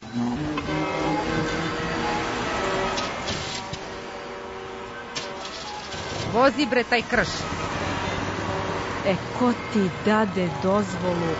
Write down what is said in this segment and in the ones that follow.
Vozi bre taj krš. Ko ti dade dozvolu?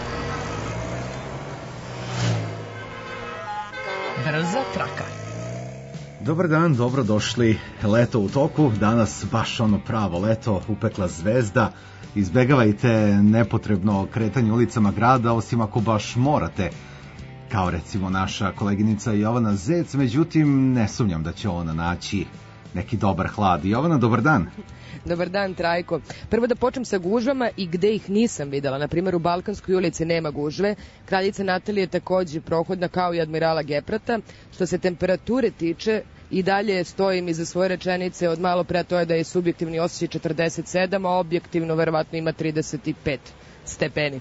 Brza traka. Dobar dan, dobro došli. Leto u toku, danas baš ono pravo leto, upekla zvezda. Izbegavajte nepotrebno kretanje ulicama grada, osim ako baš morate, kao recimo naša koleginica Jovana Zec, međutim ne sumnjam da će ona naći neki dobar hlad. Jovana, dobar dan. Dobar dan, Trajko. Prvo da počnem sa gužvama i gde ih nisam videla. Na primjer, u Balkanskoj ulici nema gužve. Kraljica Natalija je takođe prohodna kao i admirala Geprata. Što se temperature tiče, i dalje stojim iza svoje rečenice od malo pre, to je da je subjektivni osjećaj 47, a objektivno verovatno ima 35 stepeni.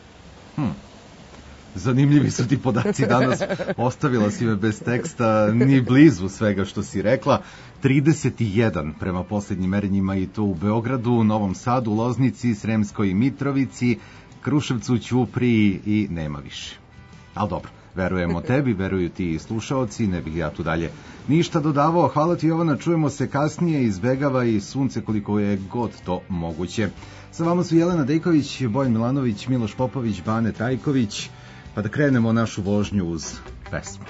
Zanimljivi su ti podaci danas, ostavila si me bez teksta, ni blizu svega što si rekla. 31 prema posljednjim merenjima i to u Beogradu, Novom Sadu, Loznici, Sremskoj Mitrovici, Kruševcu, Ćupriji i nema više. Ali dobro, verujemo tebi, veruju ti slušaoci, ne bih ja tu dalje ništa dodavao. Hvala ti, Jovana, čujemo se kasnije, izbegavaj sunce koliko je god to moguće. Sa vama su Jelena Dejković, Bojan Milanović, Miloš Popović, Bane Tajković, pa da krenemo našu vožnju uz pesmu.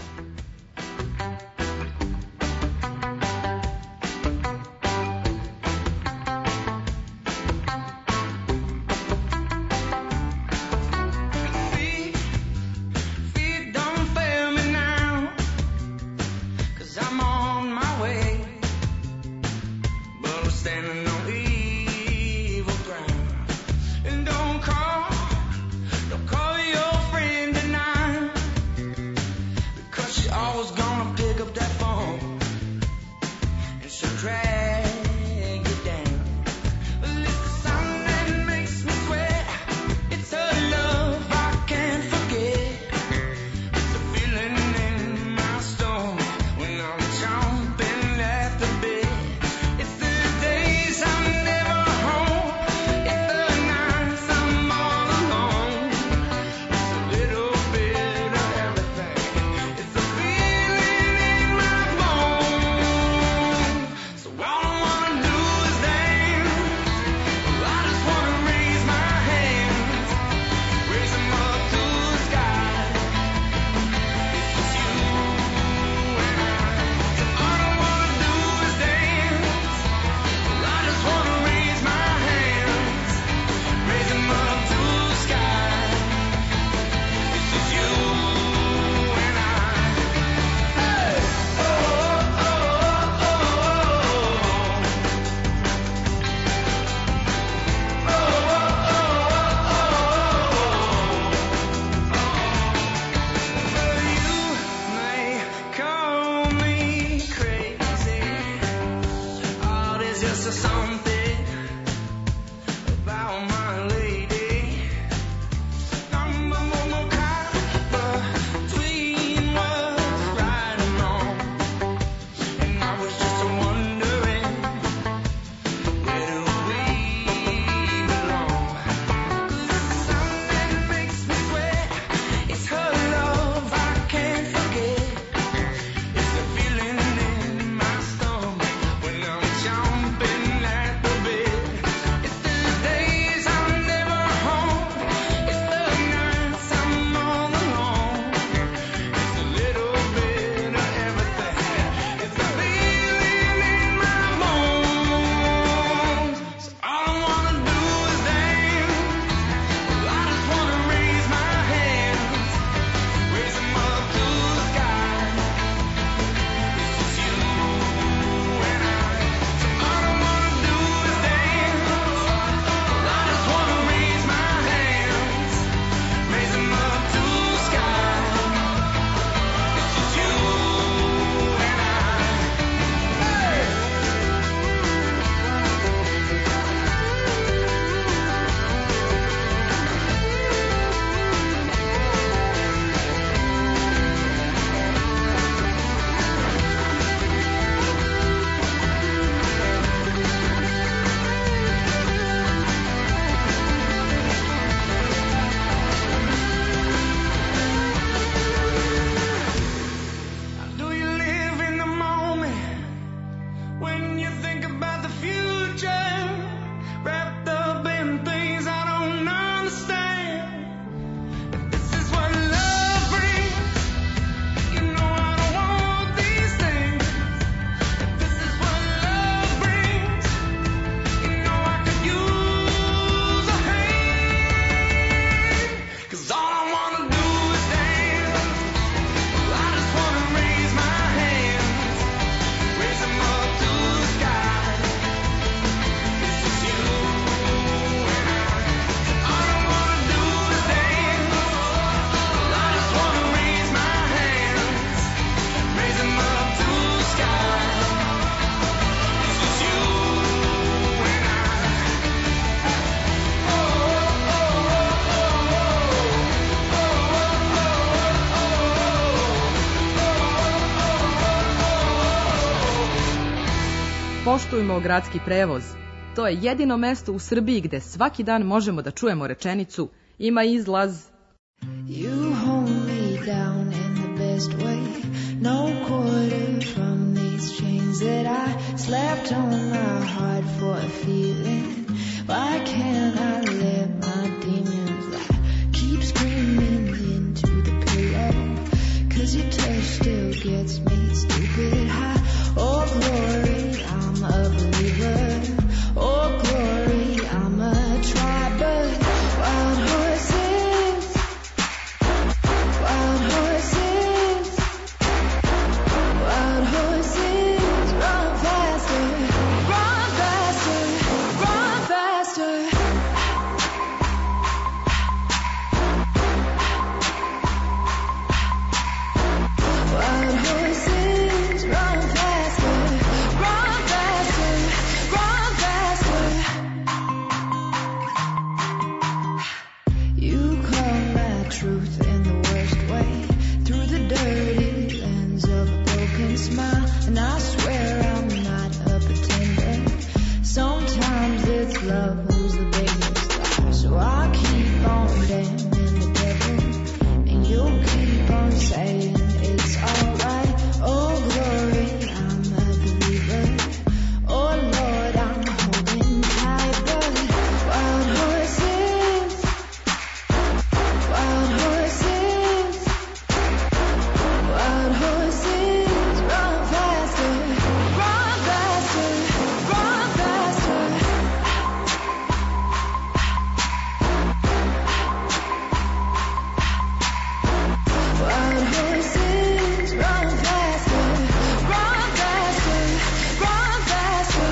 So Poštujmo gradski prevoz. To je jedino mesto u Srbiji gde svaki dan možemo da čujemo rečenicu ima izlaz. You hold me down in the best way. No quarter from these chains that I slapped on my heart for a feeling. Why can't I let my demons lie? Keep screaming into the pillow, 'cause your touch still gets me stupid high. Oh glory, I'm a believer. Oh glory, I'm a tribal. Wild horses, wild horses, wild horses, run faster, run faster, run faster. Wild horses, run faster, run faster, run faster. You call my truth in the worst way, through the dirty lens of a broken smile, and I swear I'm not a pretender. Sometimes it's love who's the biggest star, so I keep on damning the devil, and you'll keep on saying it's alright. Oh glory, I'm a believer. Oh Lord, I'm holding tight, but wild horses, wild horses, wild horses, run faster, run faster, run faster. Wild horses, run faster, run faster, run faster.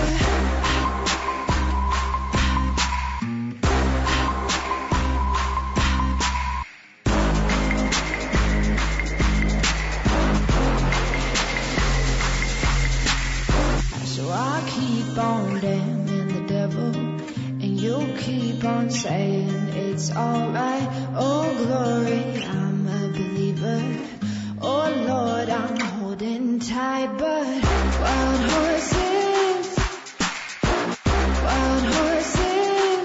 'So I keep on damning the devil, and you'll keep on saying it's alright. Oh glory, I'm a believer. Oh Lord, I'm holding tight, but wild horses, wild horses,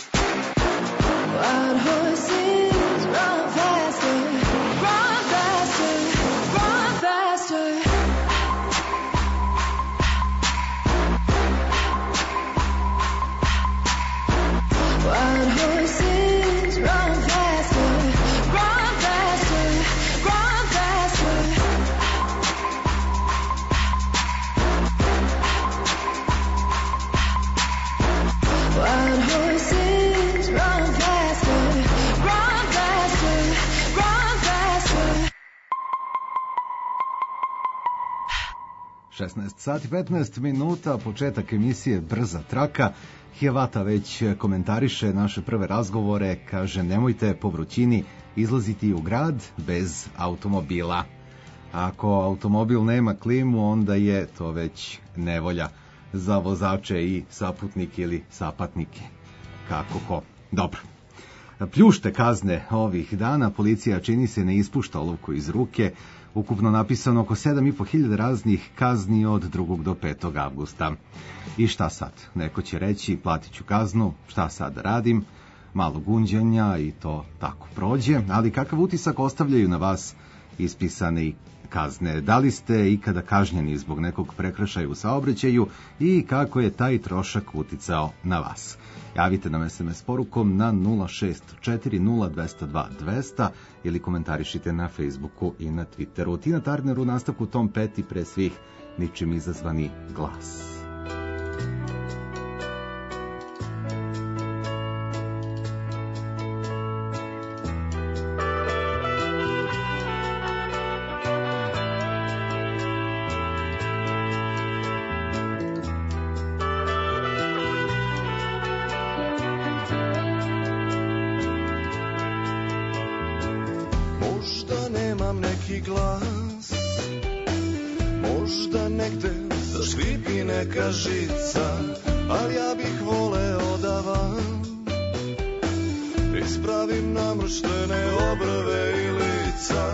wild horses, run faster, run faster, run faster. Wild horses, run faster, run faster, run faster. Wild horses, run faster, run faster, run faster. 16 sati 15 minuta, početak emisije Brza traka. Hijevata već komentariše naše prve razgovore, kaže nemojte po vrućini izlaziti u grad bez automobila. Ako automobil nema klimu, onda je to već nevolja za vozače i saputnike ili sapatnike. Kako ko? Dobro. Pljušte kazne ovih dana, policija čini se ne ispušta olovku iz ruke, ukupno napisano oko 7.500 raznih kazni od 2. do 5. avgusta. I šta sad? Neko će reći, platit ću kaznu, šta sad radim? Malo gunđanja i to tako prođe, ali kakav utisak ostavljaju na vas ispisane kazne? Da li ste ikada kažnjeni zbog nekog prekršaja u saobraćaju i kako je taj trošak uticao na vas? Javite nam SMS porukom na 0640202 ili komentarišite na Facebooku i na Twitteru. Tina Turner u nastavku Tom Petty, pre svih ničim izazvani glas. Možda nemam neki glas, možda negde zaškripi neka žica, ali ja bih voleo da vam ispravim namrštene obrve i lica.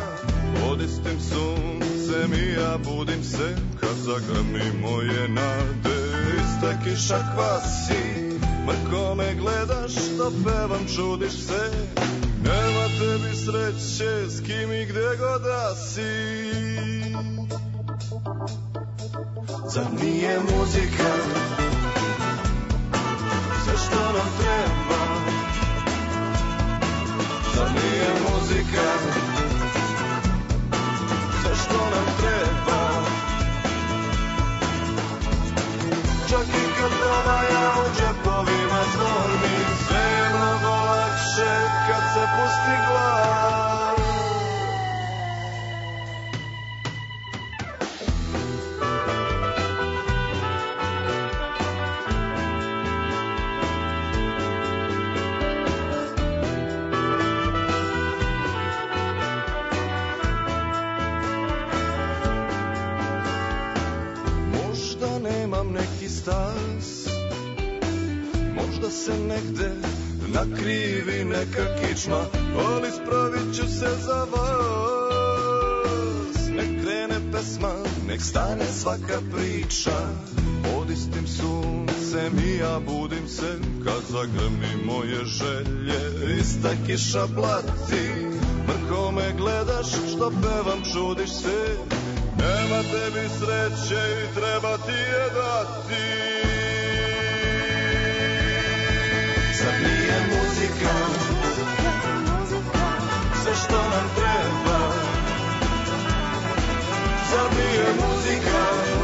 Odistim suncem i ja budim se kad zagrmi moje nade. ista kiša kvasi. Mrko me gledaš, što pevam, čudiš se. Nema tebi sreće, s kim i gde god da si. Zar nije muzika sve što nam treba? Zar nije muzika sve što nam treba? Čak i kad promaja u džepovima zvoni, sve je mnogo lakše kad se pusti glas. Možda nemam neki stas, možda se negde nakrivi neka kičma, ali spravit ću se za vas. Nek krene pesma, nek stane svaka priča, pod istim suncem i ja budim se kad zagrmi moje želje. Ista kiša blati, mrko me gledaš, što pevam, čudiš se. Nema tebi sreće i treba ti je dati. Zar nije muzika sve što nam treba? Zar nije muzika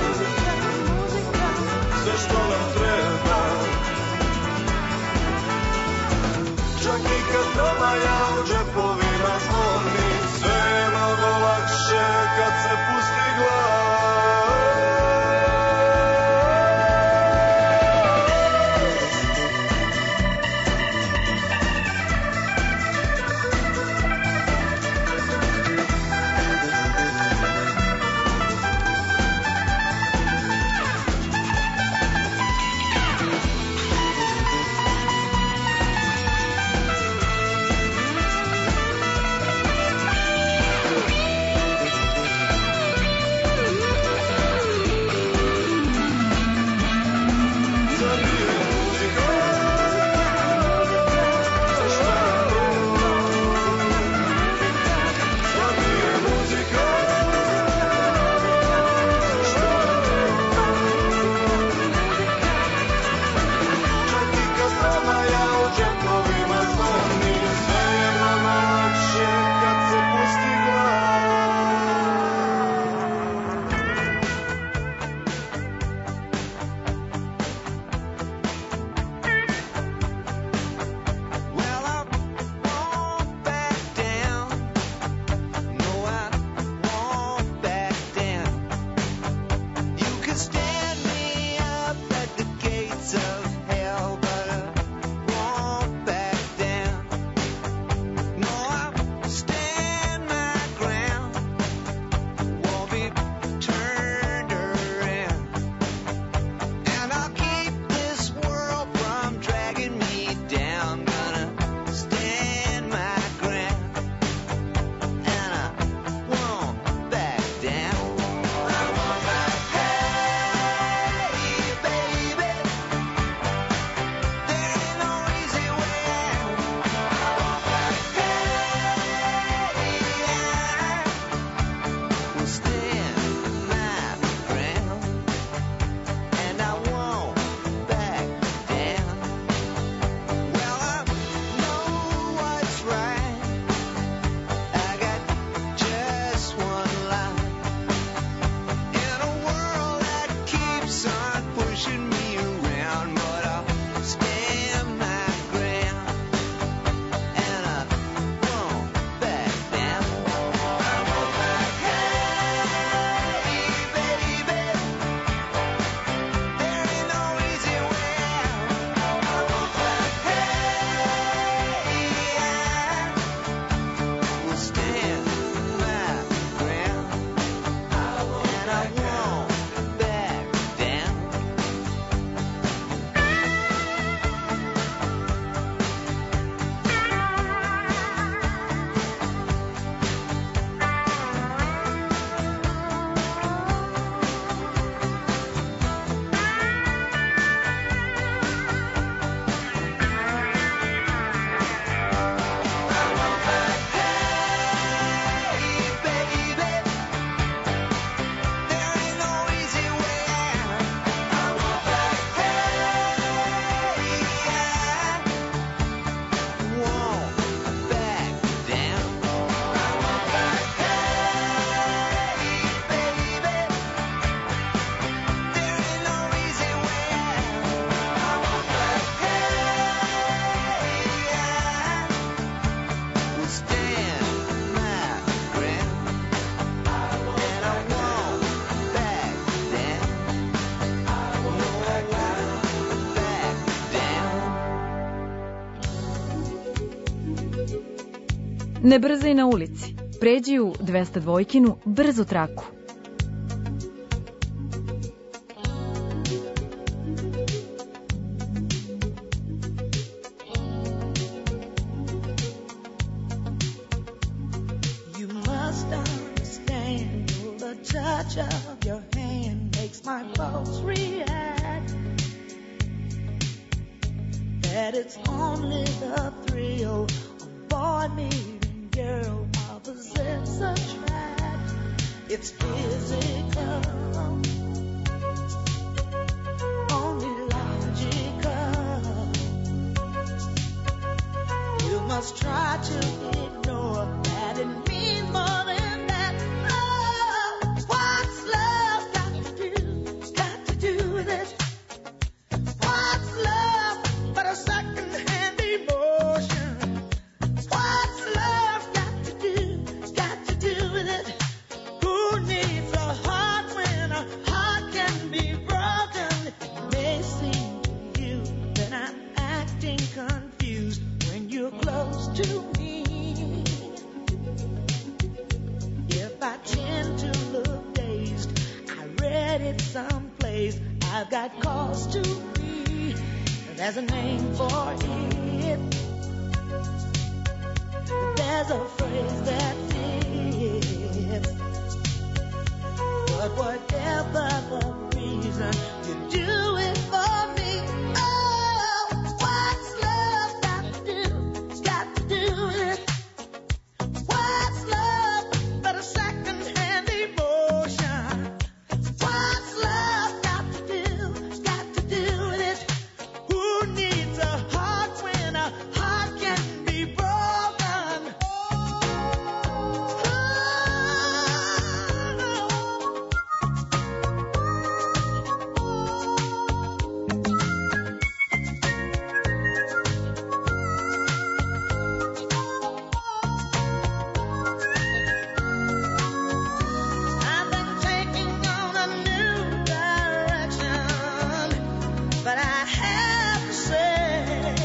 sve što nam treba? Čak i kad promaja u džepovima zvoni, sve je mnogo lakše kad se pusti glas. Ne brzaj na ulici. Pređi u 202-kinu brzu traku. You must understand the touch of your hand makes my pulse react. That it's only the thrill of boy meeting girl opposites attract. It's physical, only logical. You must try to ignore that it means more than that. Oh, what's love got to do with it? What's love but a second-hand emotion? What's love got to do with it? Who needs a heart when a heart can be broken? It may seem to you that I'm acting confused when you're close to me. If I tend to look dazed, I read it someplace. I've got cause to be. There's a name for it. There's a phrase that fits. But whatever the reason, you do it for me. Oh, what's love got to do with it? What's love but a second-hand emotion? What's love got to do with it? Who needs a heart when a heart can be broken? I've been taking on a new direction, but I have to say,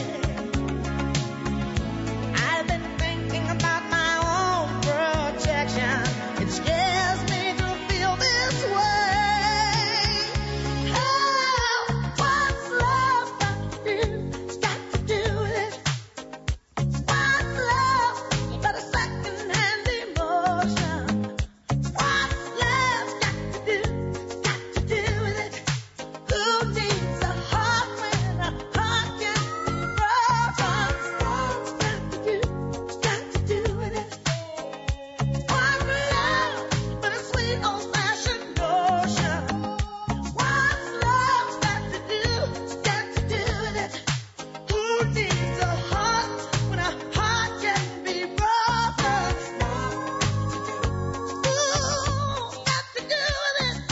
I've been thinking about my own protection. It scares me to feel this way. Oh, what's love got to do with it? What's love but a second-hand emotion? What's love got to do with it? Who needs a heart when a heart can be broken? What's love got to do with it? What's love but a sweet old-fashioned notion? What's love got to do with it? Who needs a heart when a heart can be broken? Ooh, got to do with it.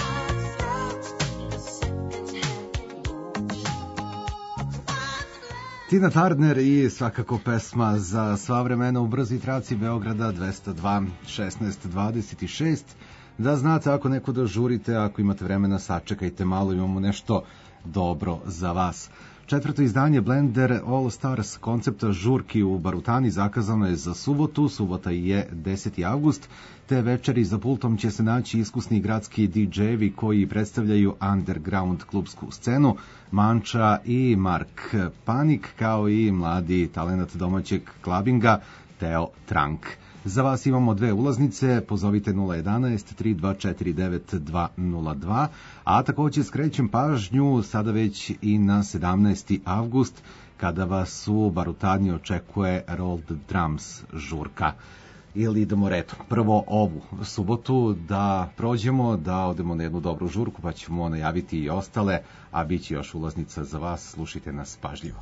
Tina Turner i svakako pesma za sva vremena u brzi traci Beograda 202 16 26. Da znate, ako neko da žurite, ako imate vremena, sačekajte malo, imamo nešto dobro za vas. Četvrto izdanje Blender All Stars koncepta žurki u Barutani zakazano je za subotu. Subota je 10. avgust. Te večeri za pultom će se naći iskusni gradski DJ-evi koji predstavljaju underground klubsku scenu, Manča i Mark Panik, kao i mladi talenat domaćeg klabinga Teo Trank. Za vas imamo 2 ulaznice, pozovite 011 3249 202, a takođe skrećem pažnju sada već i na 17. avgust, kada vas u Barutani očekuje Rolled Drums žurka. Ili idemo redom. Prvo ovu subotu da prođemo, da odemo na jednu dobru žurku, pa ćemo najaviti i ostale, a bit će još ulaznica za vas, slušajte nas pažljivo.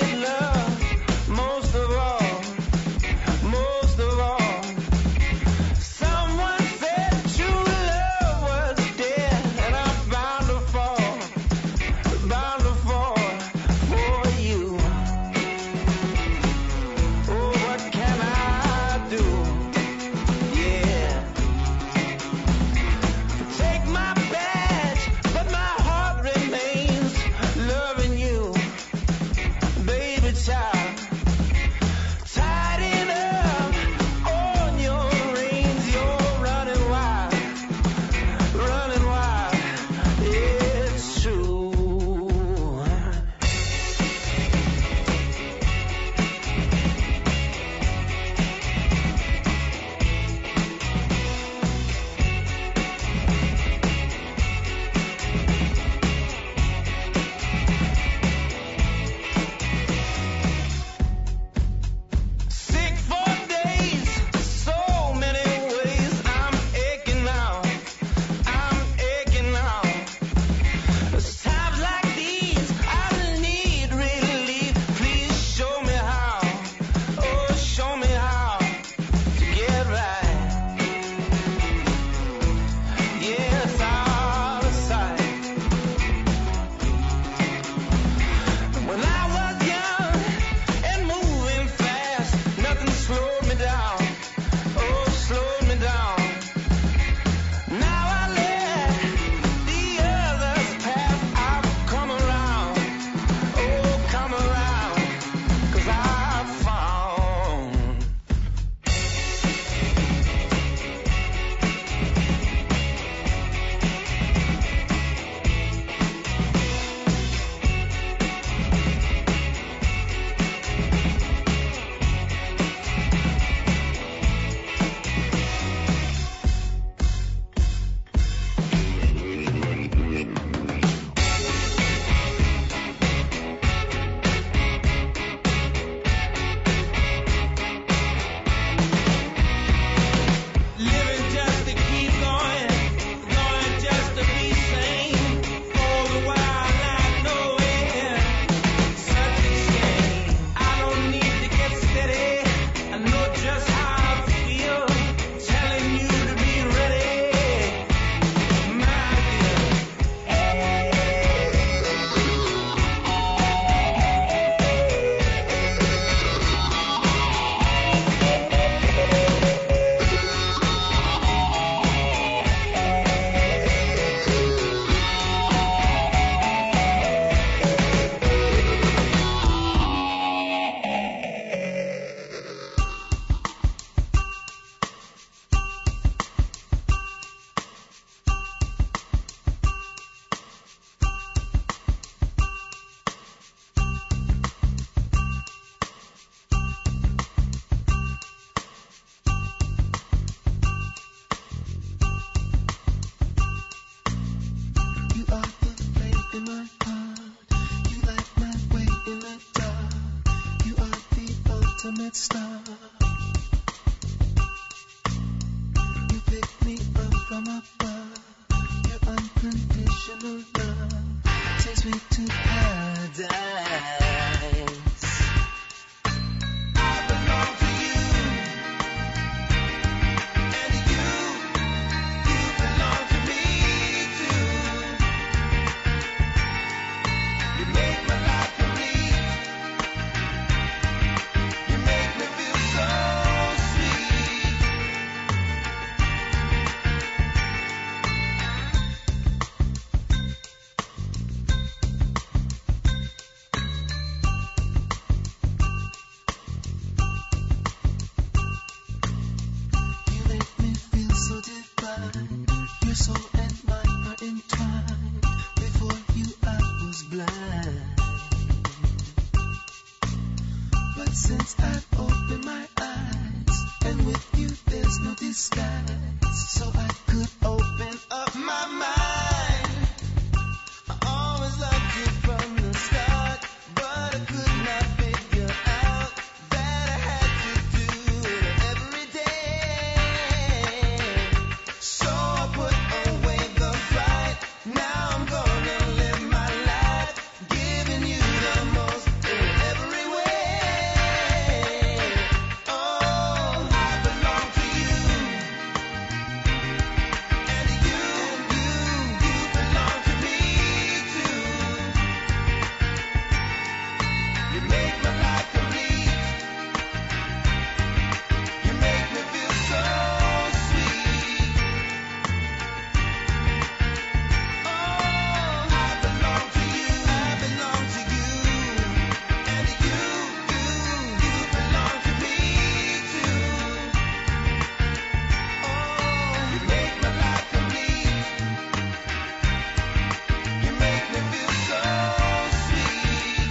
Most of all, ultimate star. You pick me up from above. Your unconditional love takes me to paradise. I belong to you, and you belong to me too. You make my life complete. You make me feel so sweet. You make me feel so divine. Your soul and mine are entwined. Before you I was blind, but since I've opened my eyes, and with you there's no disguise, so I could open up my mind. I always loved you from the start, but I could not figure out that I had to do it every day. So I put away the fight. Now I'm gonna live my life, giving you the most in every way. Oh, I belong to you, and you belong to me too. You make my life complete. You make me feel so sweet. Oh, I belong to you, I belong to you, and you belong to me too. Oh, you make my life complete. You make me feel so sweet.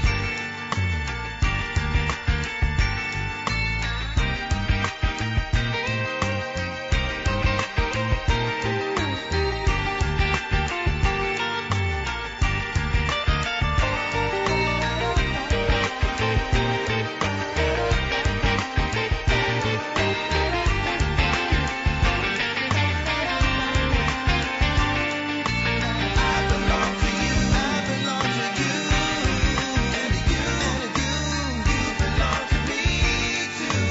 I belong to you, I belong to you, and you belong to me too.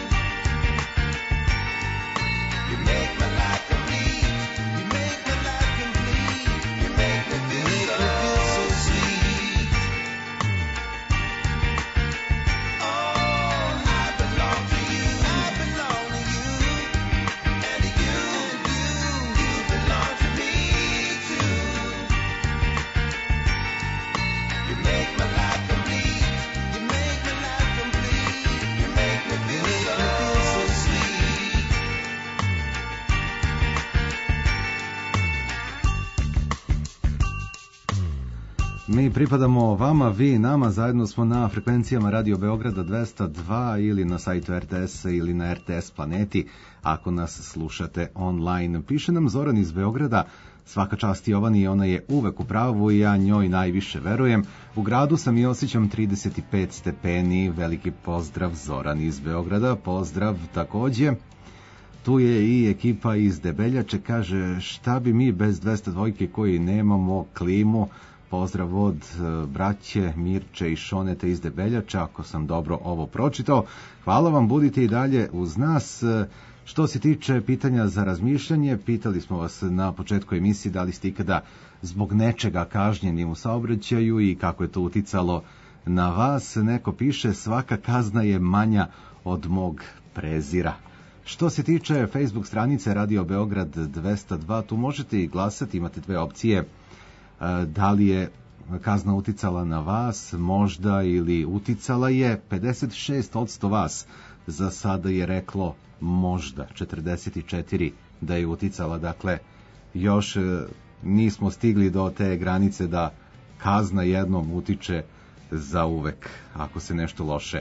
You make my life complete. You make my life complete. You make me feel so sweet. Oh, I belong to you, I belong to you, and you belong to me too. You make my life complete. You make my life complete. You make me feel so sweet. Mi pripadamo vama, vi nama, zajedno smo na frekvencijama Radio Beograda 202 ili na sajtu RTS ili na RTS Planeti, ako nas slušate online. Piše nam Zoran iz Beograda: svaka čast Jovani, ona je uvek u pravu i ja njoj najviše verujem. U gradu sam i osjećam 35 stepeni. Veliki pozdrav Zoran iz Beograda, pozdrav takođe. Tu je i ekipa iz Debeljače, kaže šta bi mi bez 202 koji nemamo klimu. Pozdrav od braće Mirče i Šonete iz Debeljača, ako sam dobro ovo pročitao. Hvala vam, budite i dalje uz nas. Što se tiče pitanja za razmišljanje, pitali smo vas na početku emisije da li ste ikada zbog nečega kažnjeni u saobraćaju i kako je to uticalo na vas. Neko piše: svaka kazna je manja od mog prezira. Što se tiče Facebook stranice Radio Beograd 202, tu možete i glasati, imate dve opcije. Da li je kazna uticala na vas, možda, ili uticala je. 56% vas za sada je reklo možda, 44 da je uticala. Dakle, još nismo stigli do te granice da kazna jednom utiče za uvek, ako se nešto loše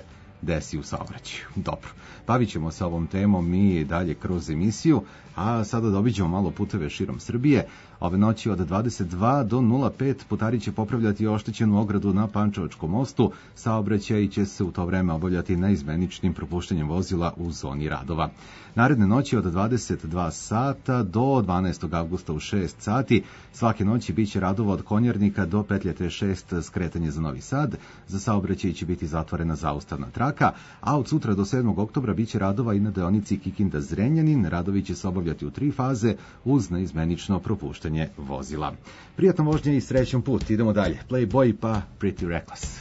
desi u saobraćaju. Dobro, bavit ćemo se ovom temom mi dalje kroz emisiju, a sada da obiđemo malo puteve širom Srbije. Ove noći od 22 do 05 putari će popravljati oštećenu ogradu na Pančevačkom mostu. Saobraćaj će se u to vreme obavljati neizmeničnim propuštanjem vozila u zoni radova. Naredne noći od 22 sata do 12. avgusta u 6 sati svake noći biće radova od Konjarnika do petlje T6 skretanje za Novi Sad. Za saobraćaj će biti zatvorena zaustavna traka, a od sutra do 7. oktobra biće radova i na deonici Kikinda-Zrenjanin. Radovi će se obavljati u 3 faze uz neizmenično propuštanje vozila. Prijatno vožnje i srećan put. Idemo dalje. Playboy pa Pretty Reckless.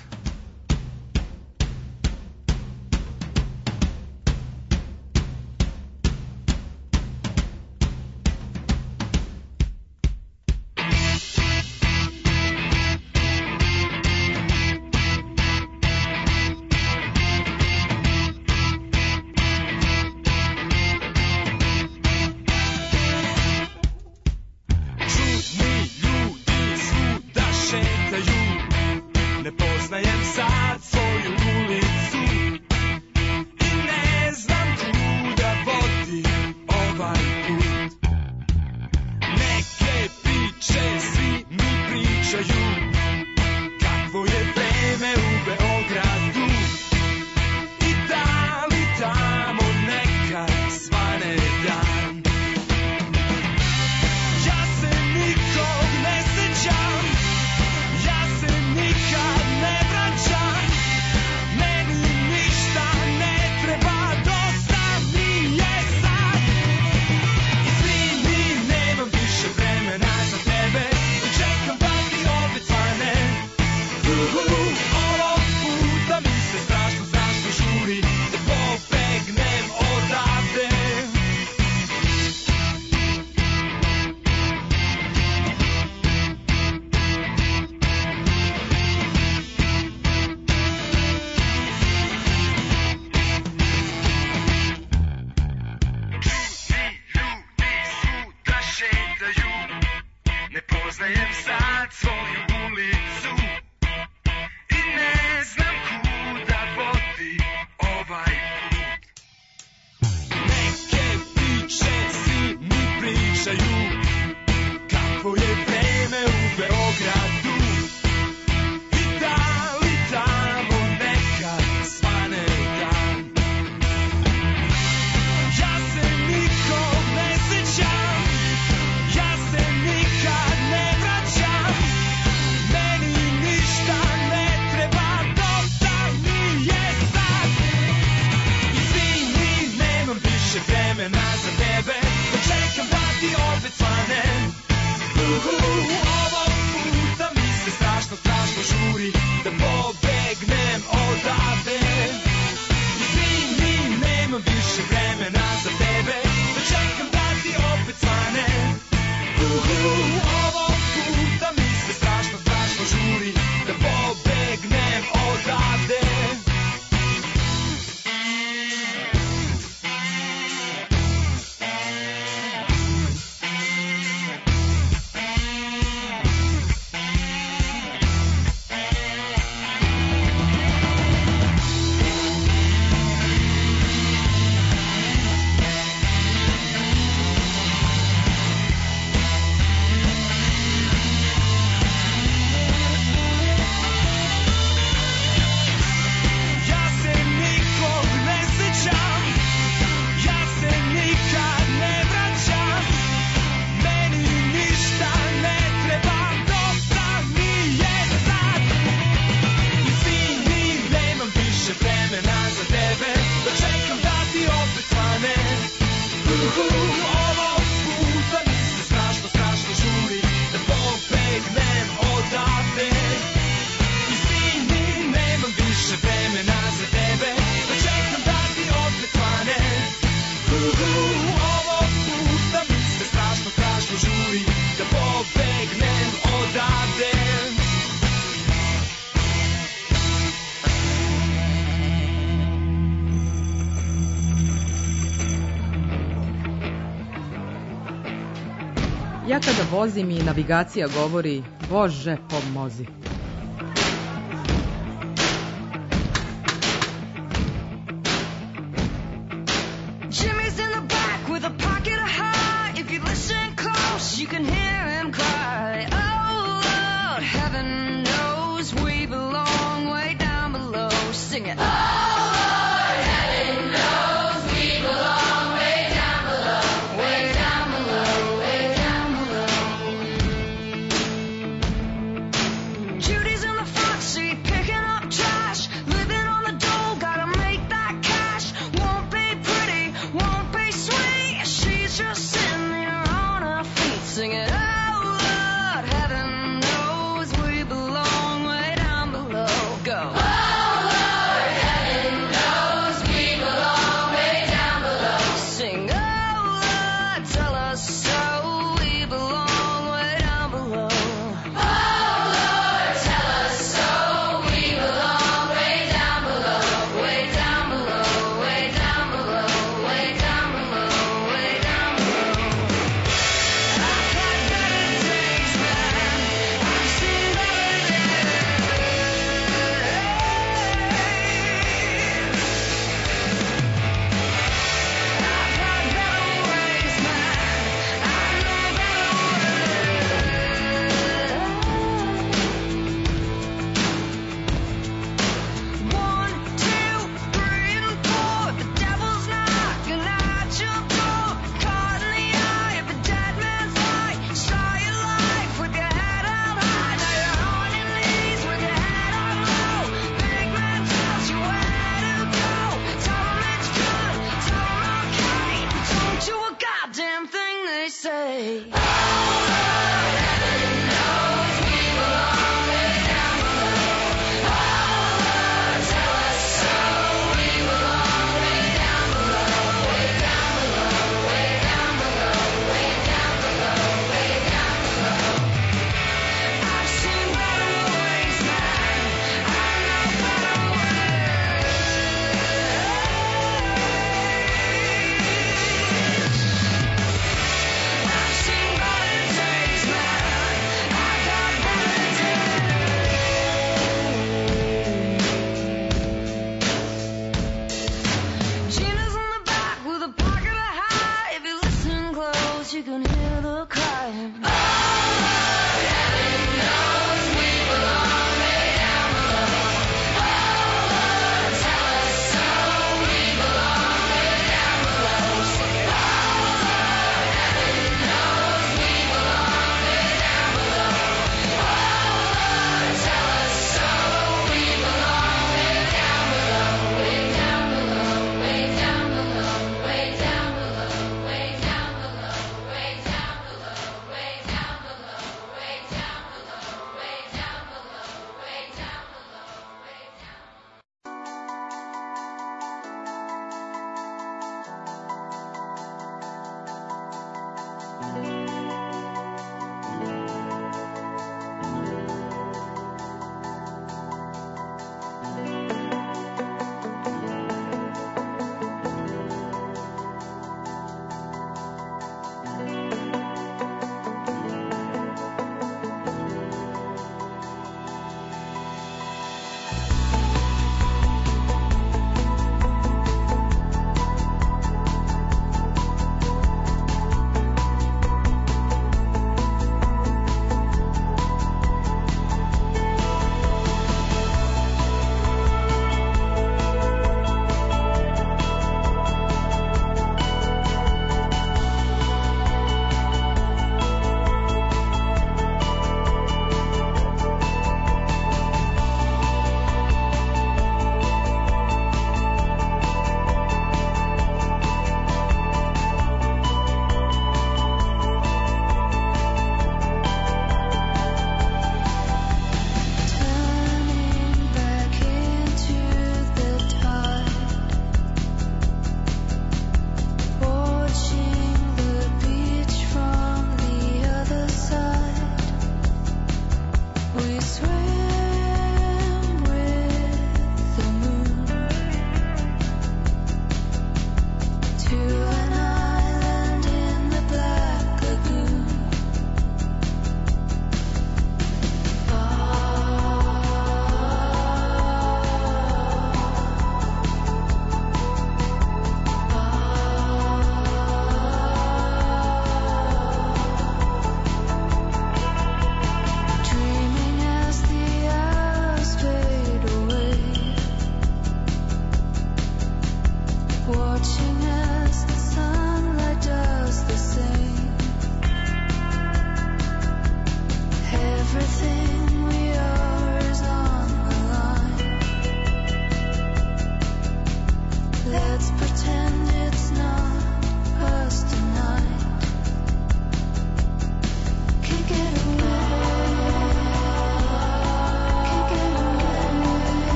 Ja kada vozim i navigacija govori, Bože pomozi.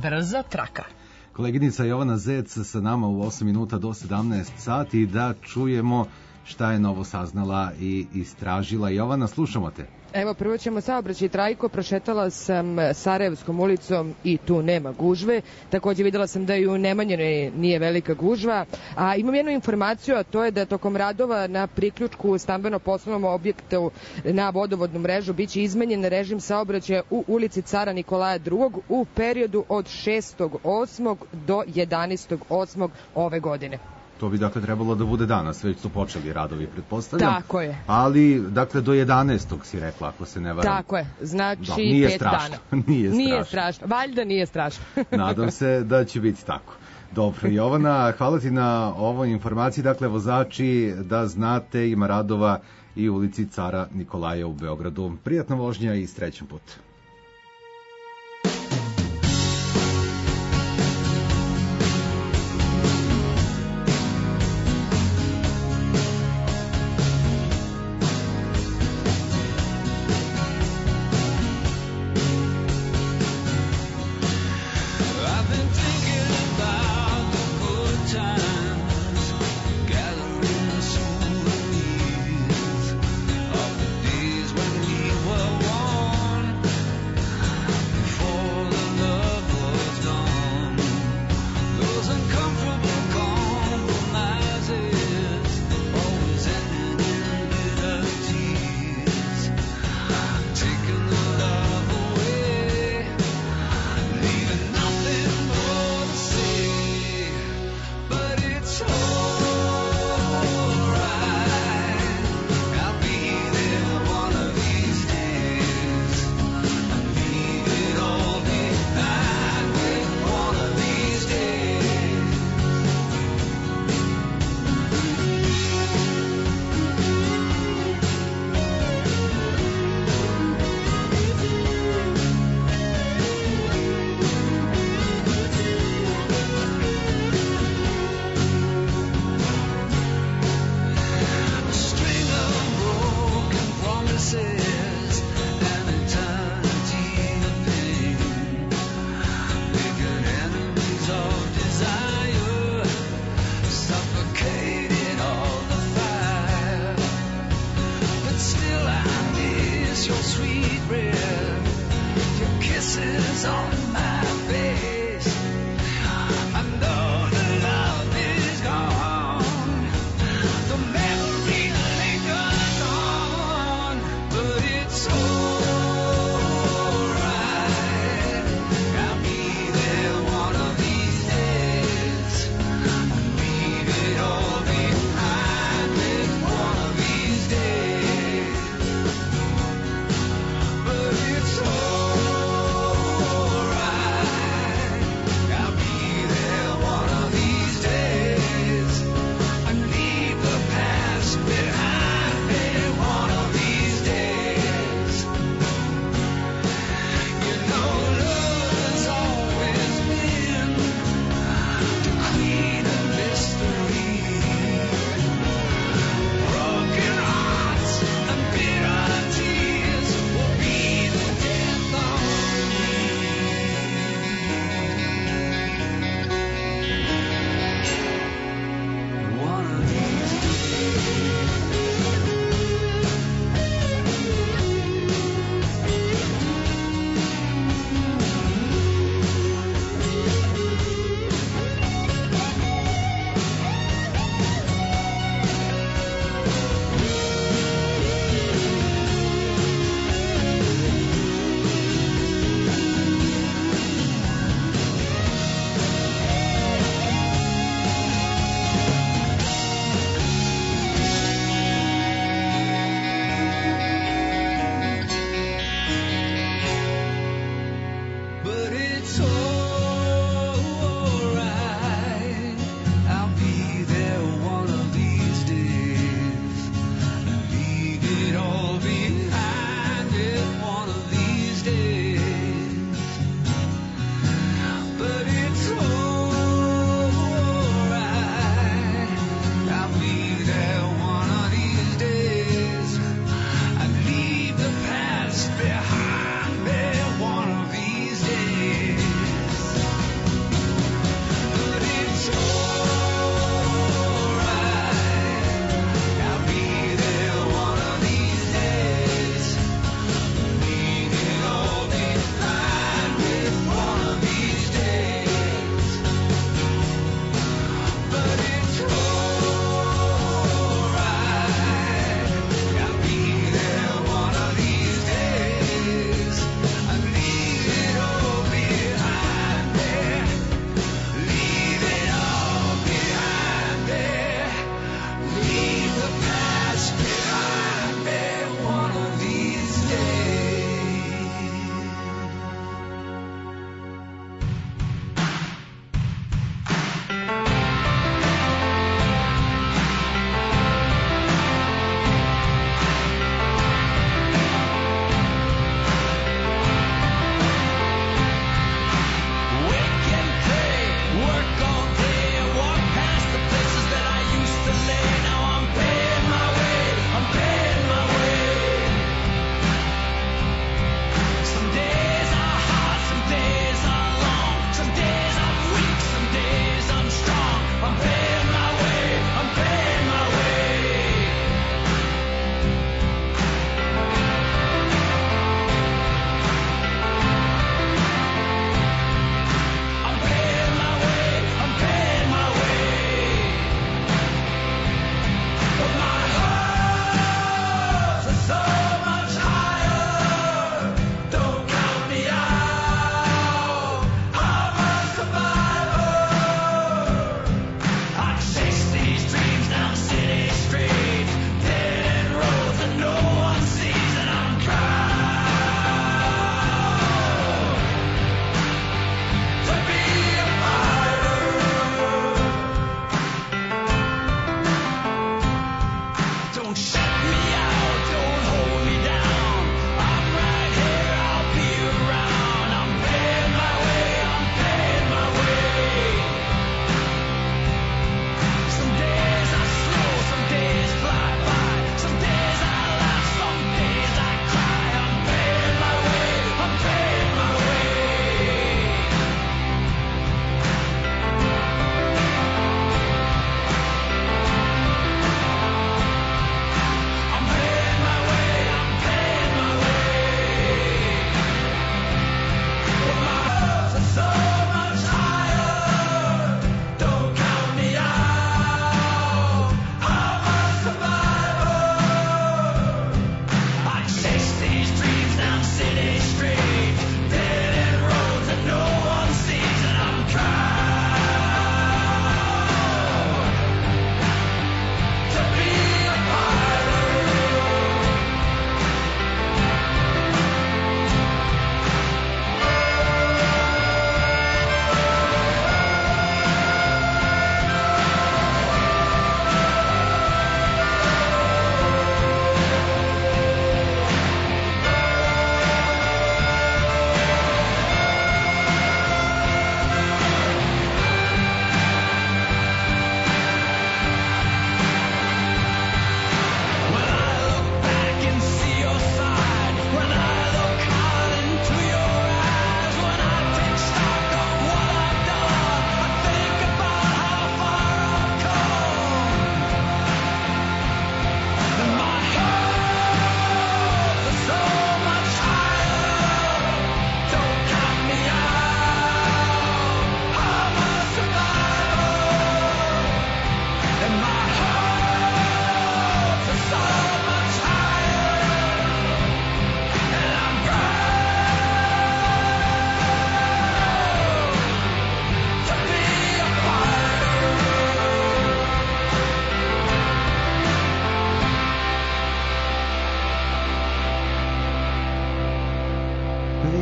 brza traka. Koleginica Jovana Zec sa nama u 8 minuta do 17 sati da čujemo šta je novo saznala i istražila. Jovana, slušamo te. Evo, prvo ćemo saobraćaj Trajko, prošetala sam Sarajevskom ulicom i tu nema gužve. Takođe videla sam da i u Nemanjinoj nije velika gužva. A imam jednu informaciju, a to je da tokom radova na priključku u stambeno-poslovnom objektu na vodovodnu mrežu biće izmenjen režim saobraćaja u ulici Cara Nikolaja II u periodu od 6.8. do 11.8. ove godine. To bi dakle trebalo da bude danas, već su počeli radovi, pretpostavljam. Tako je. Ali, dakle, do 11. si rekla, ako se ne varam. Tako je, znači da, nije 5 strašno. dana. Nije strašno. Valjda nije strašno. Nadam se da će biti tako. Dobro, Jovana, hvala ti na ovoj informaciji. Dakle, vozači, da znate, ima radova i u ulici Cara Nikolaja u Beogradu. Prijatna vožnja i srećan put.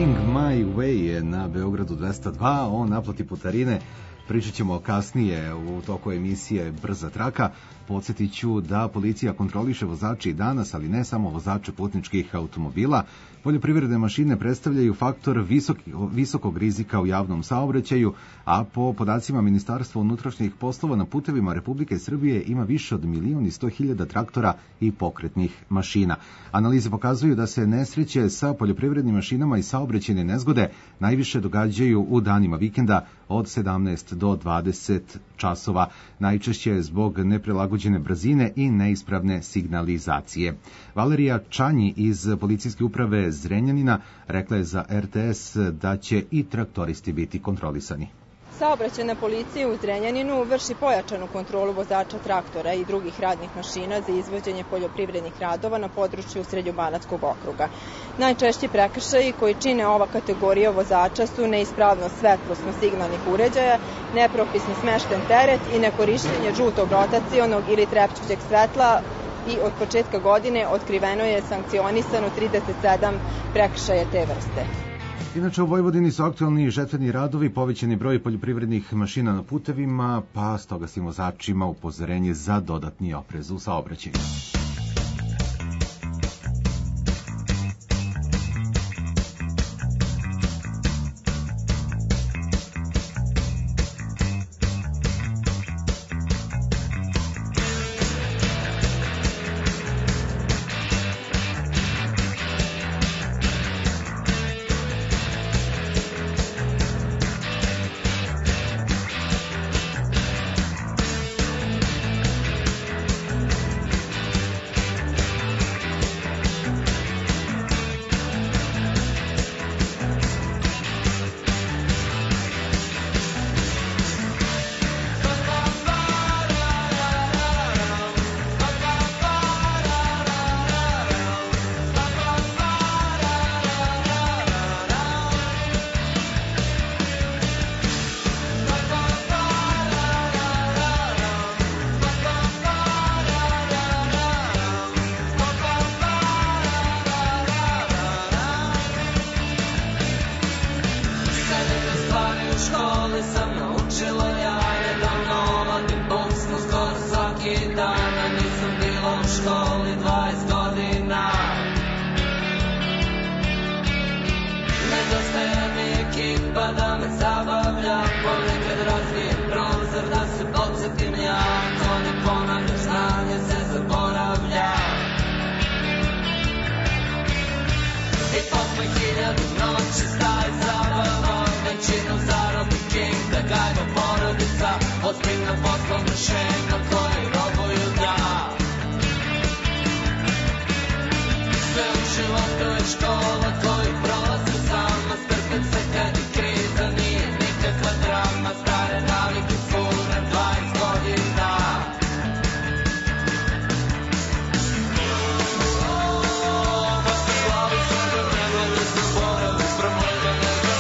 Finding My Way je na Beogradu 202, o naplati putarine pričat ćemo kasnije u toku emisije Brza traka. Podsjetit ću da policija kontroliše vozače i danas, ali ne samo vozače putničkih automobila. Poljoprivredne mašine predstavljaju faktor visokog rizika u javnom saobraćaju, a po podacima Ministarstva unutrašnjih poslova na putevima Republike Srbije ima više od 1.100.000 traktora i pokretnih mašina. Analize pokazuju da se nesreće sa poljoprivrednim mašinama i saobraćajne nezgode najviše događaju u danima vikenda od 17 do 20 časova, najčešće zbog neprilagođene brzine i neispravne signalizacije. Valerija Čanji iz policijske uprave Zrenjanina rekla je za RTS da će i traktoristi biti kontrolisani. Saobraćajna policija u Zrenjaninu vrši pojačanu kontrolu vozača traktora i drugih radnih mašina za izvođenje poljoprivrednih radova na području Srednjobanatskog okruga. Najčešći prekršaji koji čine ova kategorija vozača su neispravnost svetlosno-signalnih uređaja, nepropisno smešten teret i nekorištenje žutog rotacionog ili trepćućeg svetla, i od početka godine otkriveno je sankcionisano 37 prekršaja te vrste. Inače, u Vojvodini su aktualni žetveni radovi, povećani broj poljoprivrednih mašina na putevima, pa stoga svim vozačima upozorenje za dodatni oprez u saobraćaju.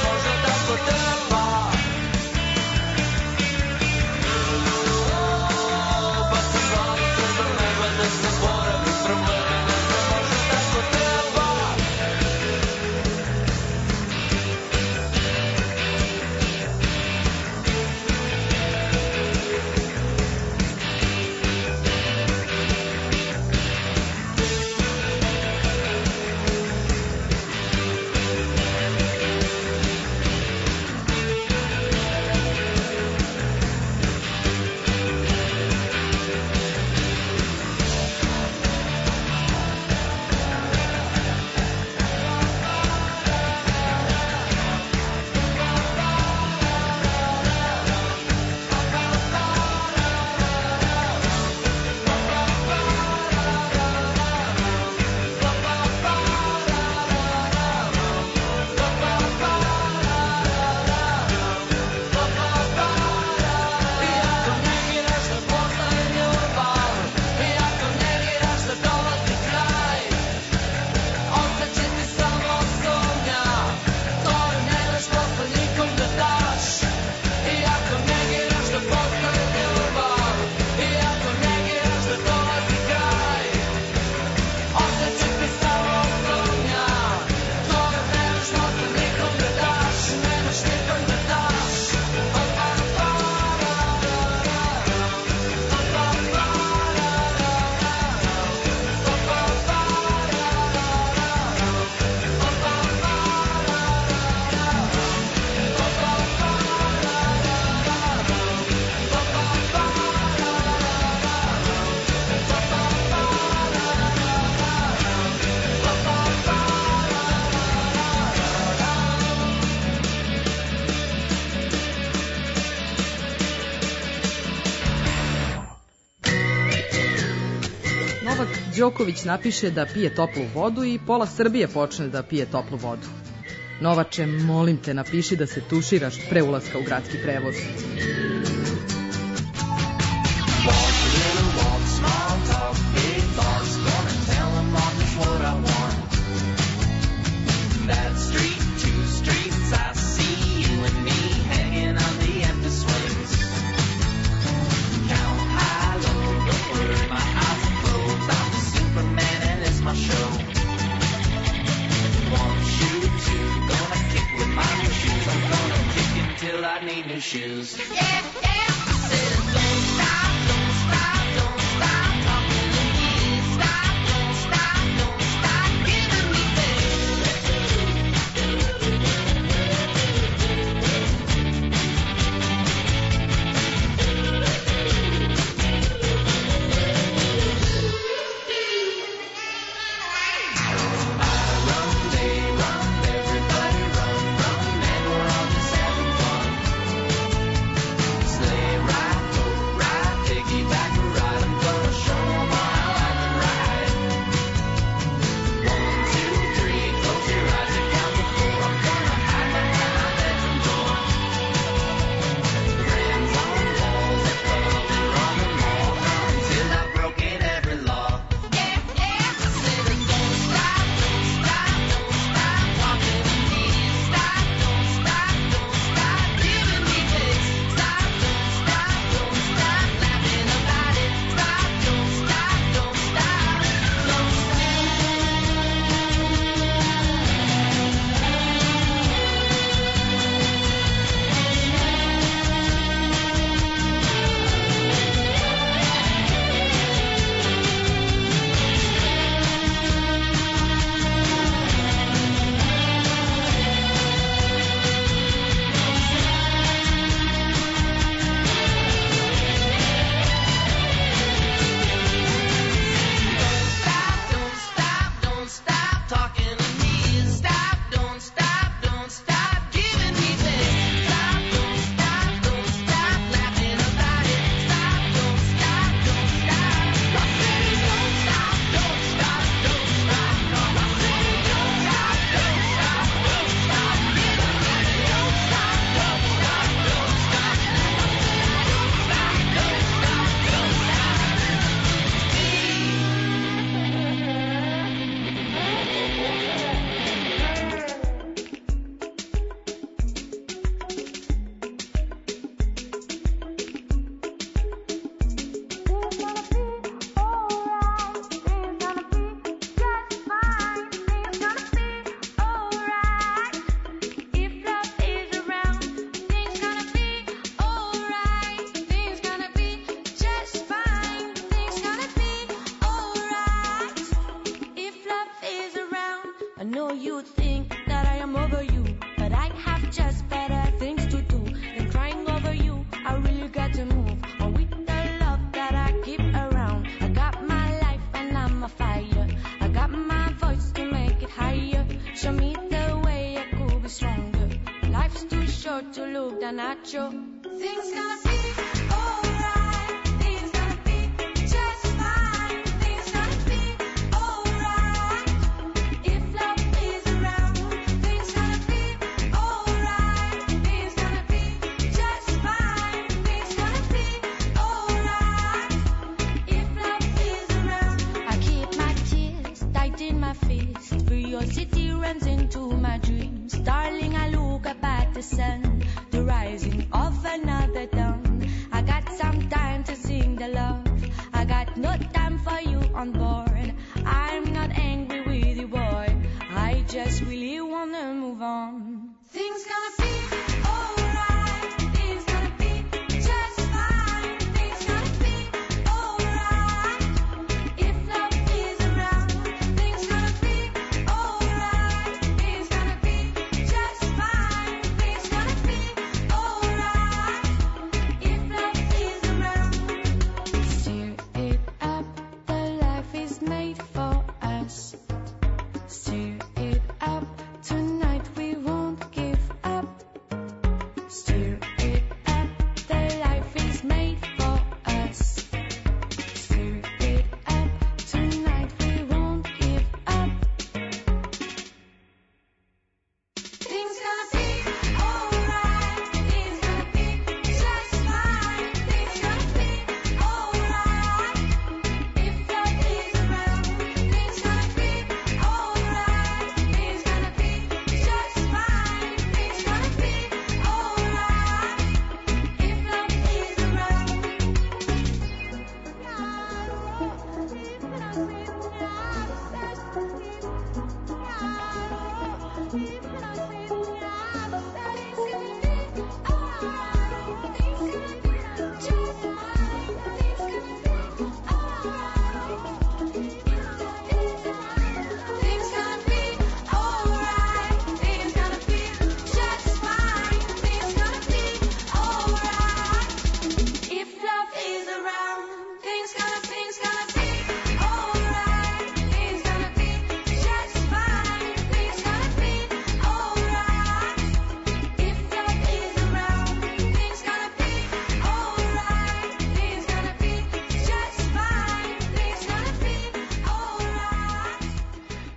Oh Đoković napiše da pije toplu vodu i pola Srbije počne da pije toplu vodu. Novače, molim te, napiši da se tuširaš pre ulaska u gradski prevoz. Shoes. Nacho. Things gonna be alright. Things gonna be just fine. Things gonna be alright. If love is around, things gonna be alright. Things gonna be just fine. Things gonna be alright. If love is around, I keep my tears tight in my fist. Curiosity runs into my dreams. Darling, I look up at the sun, the rising of another dawn. I got some time to sing the love. I got no time for you on board. I'm not angry with you, boy. I just really wanna move on. things gonna be alright. Things gonna be just fine. Things gonna be alright. If love is around, things gonna be alright. Things gonna be just fine. Things gonna be alright. If love is around. Stir it up, the life is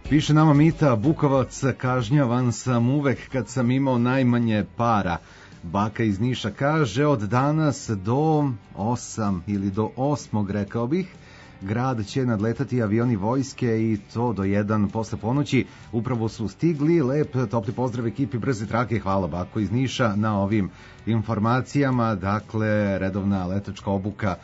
Piše nama Mita, Bukovac, kažnjavan sam uvek kad sam imao najmanje para. Baka iz Niša kaže, od danas do 8 ili do 8. rekao bih, grad će nadletati avioni vojske i to do 1 posle ponoći. Upravo su stigli, lep, topli pozdrav ekipi Brze trake, hvala Bako iz Niša na ovim informacijama. Dakle, redovna letačka obuka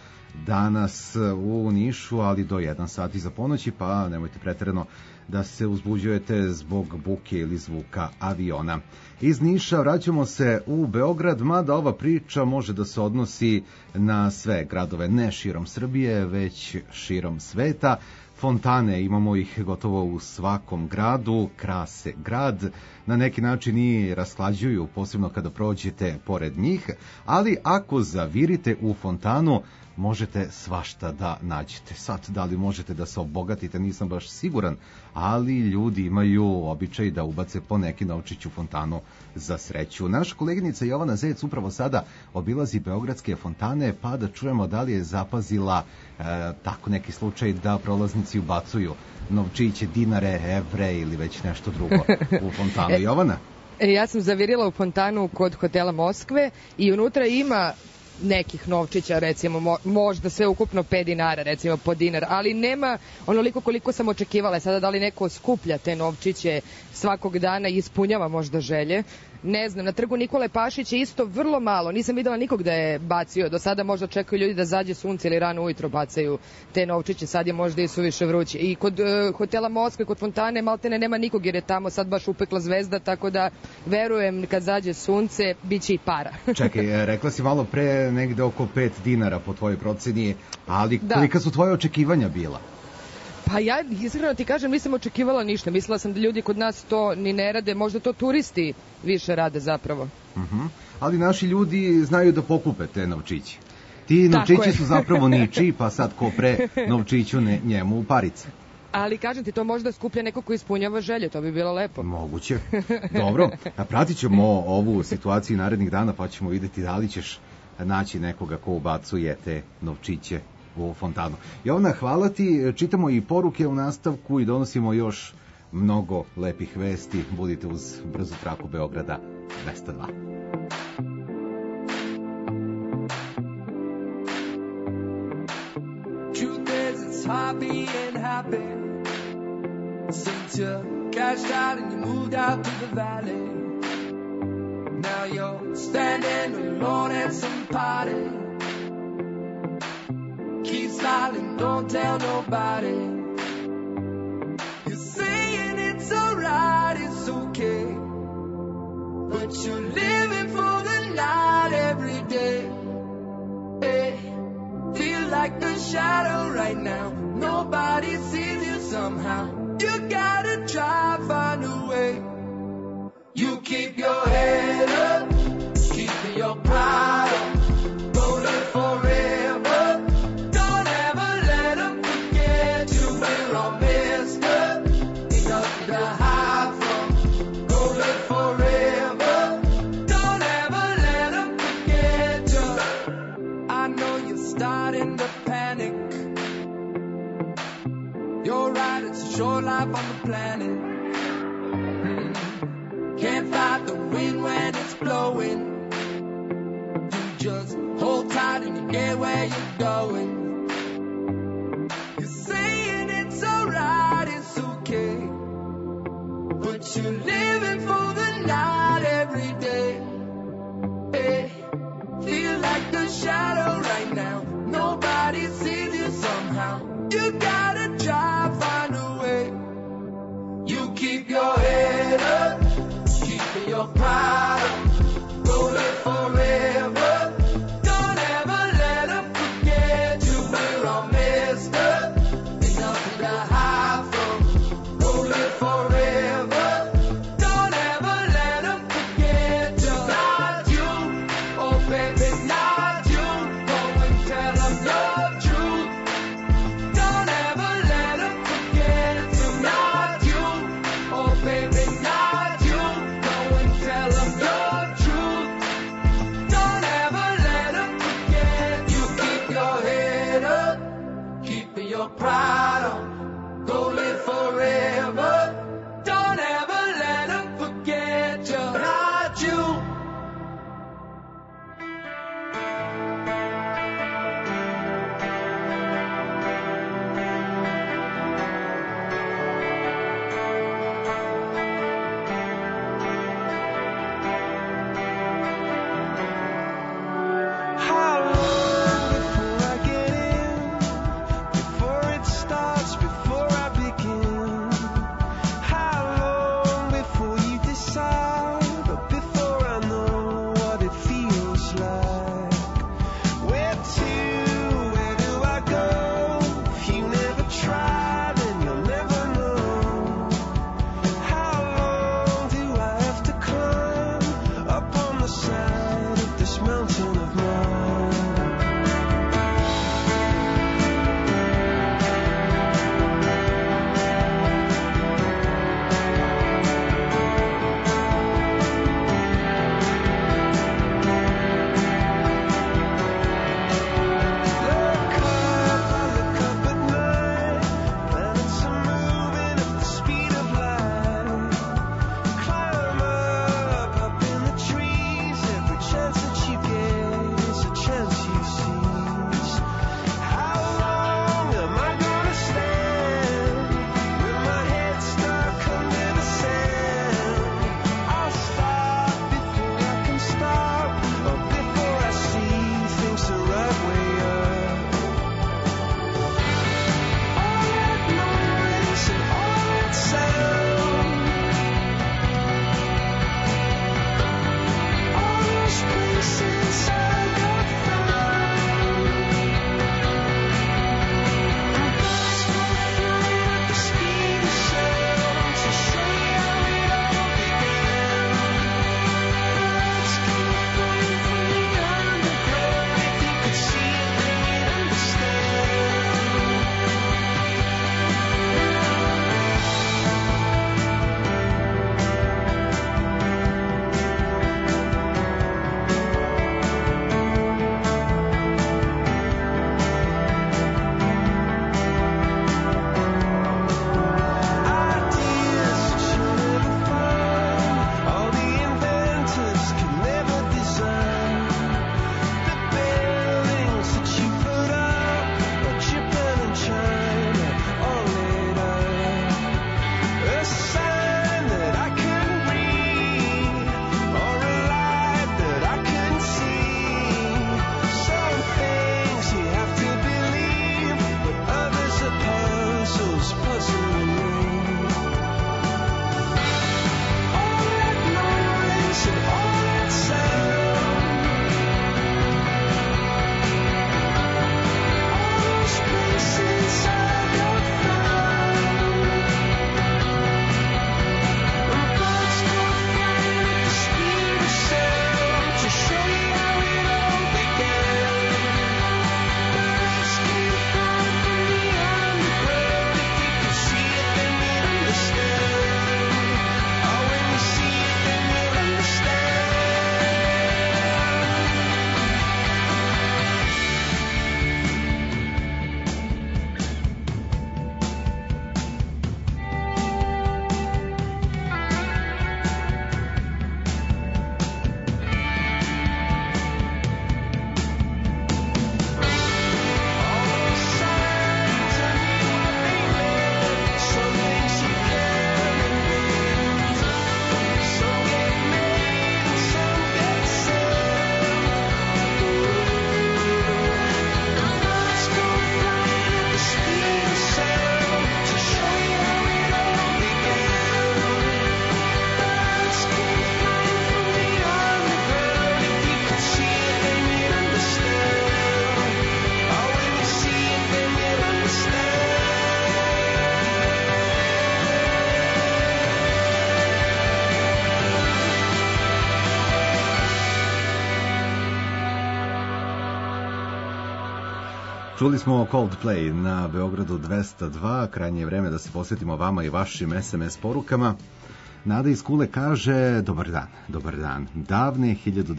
danas u Nišu, ali do 1 sat iza ponoći, pa nemojte preterano da se uzbuđujete zbog buke ili zvuka aviona. Iz Niša vraćamo se u Beograd, mada ova priča može da se odnosi na sve gradove, ne širom Srbije, već širom sveta. Fontane, imamo ih gotovo u svakom gradu, krase grad, na neki način i rasklađuju, posebno kada prođete pored njih, ali ako zavirite u fontanu, možete svašta da nađete. Sad, da li možete da se obogatite, nisam baš siguran, ali ljudi imaju običaj da ubace po neki novčić u fontanu za sreću. Naša koleginica Jovana Zec upravo sada obilazi beogradske fontane, pa da čujemo da li je zapazila tako neki slučaj da prolaznici ubacuju novčiće, dinare, evre ili već nešto drugo u fontanu. Jovana? Ja sam zavirila u fontanu kod hotela Moskve i unutra ima nekih novčića, recimo možda sve ukupno 5 dinara, recimo po dinar, ali nema onoliko koliko sam očekivala. Sada da li neko skuplja te novčiće svakog dana i ispunjava možda želje, ne znam. Na trgu Nikole Pašića isto vrlo malo, nisam videla nikog da je bacio. Do sada možda čekaju ljudi da zađe sunce ili rano ujutro bacaju te novčiće, sad je možda i suviše vruće. I kod hotela Moskve, kod fontane, maltene nema nikog jer je tamo sad baš upekla zvezda, tako da verujem kad zađe sunce, bit će i para. Čekaj, rekla si malo pre negde oko 5 dinara po tvojoj proceni, ali kolika su tvoje očekivanja bila? Pa ja, iskreno ti kažem, nisam očekivala ništa. Mislila sam da ljudi kod nas to ni ne rade, možda to turisti više rade zapravo. Ali naši ljudi znaju da pokupe te novčiće. Ti novčići su zapravo ničiji, pa sad ko pre novčiću njemu u parice. Ali kažem ti, to možda skuplja neko ko ispunjava želje, to bi bilo lepo. Moguće. Dobro, a pratit ćemo ovu situaciju narednih dana, pa ćemo vidjeti da li ćeš naći nekoga ko ubacuje te novčiće u fontanu. Jovana, hvala ti, čitamo i poruke u nastavku i donosimo još mnogo lepih vesti. Budite uz Brzu traku Beograda 202. Truth is, it's hard being happy. Since you cashed out and you moved out to the valley, now you're standing alone at some party. Keep smiling, don't tell nobody. You're saying it's alright, it's okay, but you're living for the night every day. Hey, feel like a shadow right now. Nobody sees you somehow. You gotta try, find a way. You keep your head up, keep your pride up, go live forever. Don't ever let them forget you. We're all messed up, ain't nothing to hide from. Go live forever. Don't ever let them forget you. I know you're starting to panic. You're right, it's a short life on the planet. Can't fight the wind when it's blowing. You just hold tight and you get where you're going. You're saying it's alright, it's okay, but you're living for the night every day. Hey, feel like the shadow right now. Nobody sees you somehow. You gotta try, find a way. You keep your head up, keep your pride up, go live forever. Don't ever let them forget you. We're all messed up, ain't nothing to hide from. Go live forever. Don't ever let them forget you. Not you, oh baby, not you. Go and tell them your truth. Don't ever let them forget you. Not you, oh baby, not you. Go and tell them your truth. Don't ever let them forget you. Keep your head up, keep your pride on. Go live forever. Čuli smo Coldplay na Beogradu 202, krajnje je vreme da se posvetimo vama i vašim SMS porukama. Nada iz Kule kaže, dobar dan. Davne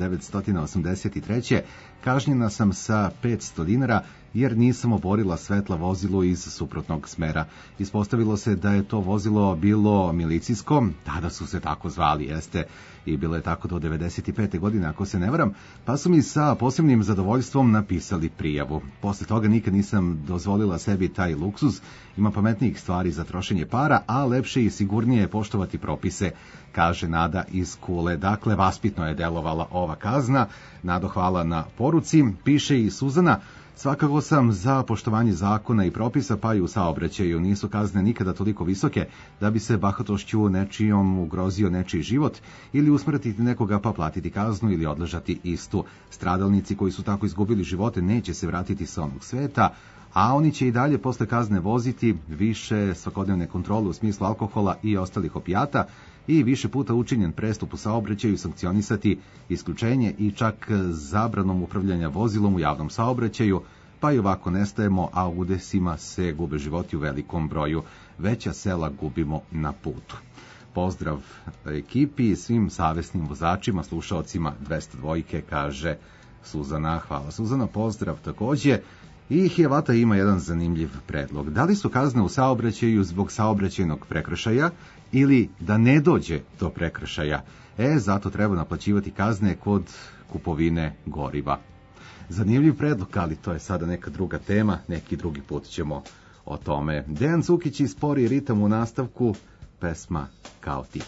1983. kažnjena sam sa 500 dinara jer nisam oborila svetla vozilu iz suprotnog smera. Ispostavilo se da je to vozilo bilo milicijsko, tada su se tako zvali, jeste, i bilo je tako do 95. godine, ako se ne varam, pa su mi sa posebnim zadovoljstvom napisali prijavu. Posle toga nikad nisam dozvolila sebi taj luksuz, ima pametnijih stvari za trošenje para, a lepše i sigurnije je poštovati propise, kaže Nada iz Kule. Dakle, vaspitno je delovala ova kazna. Nado, hvala na poruci. Piše i Suzana, svakako sam za poštovanje zakona i propisa, pa i u saobraćaju. Nisu kazne nikada toliko visoke da bi se bahatošću nečijom ugrozio nečiji život ili usmrtiti nekoga pa platiti kaznu ili odležati istu. Stradalnici koji su tako izgubili živote neće se vratiti sa onog sveta, a oni će i dalje posle kazne voziti, više svakodnevne kontrole u smislu alkohola i ostalih opijata i više puta učinjen prestup u saobraćaju sankcionisati, isključenje i čak zabranom upravljanja vozilom u javnom saobraćaju, pa i ovako nestajemo, a u udesima se gube životi u velikom broju. Veća sela gubimo na putu. Pozdrav ekipi i svim savesnim vozačima, slušaocima 202, kaže Suzana. Hvala Suzana, pozdrav takođe. I Hijevata ima jedan zanimljiv predlog. Da li su kazne u saobraćaju zbog saobraćajnog prekršaja ili da ne dođe do prekršaja? Zato treba naplaćivati kazne kod kupovine goriva. Zanimljiv predlog, ali to je sada neka druga tema, neki drugi put ćemo o tome. Dejan Cukić i Spori ritam u nastavku, pesma Kao ti.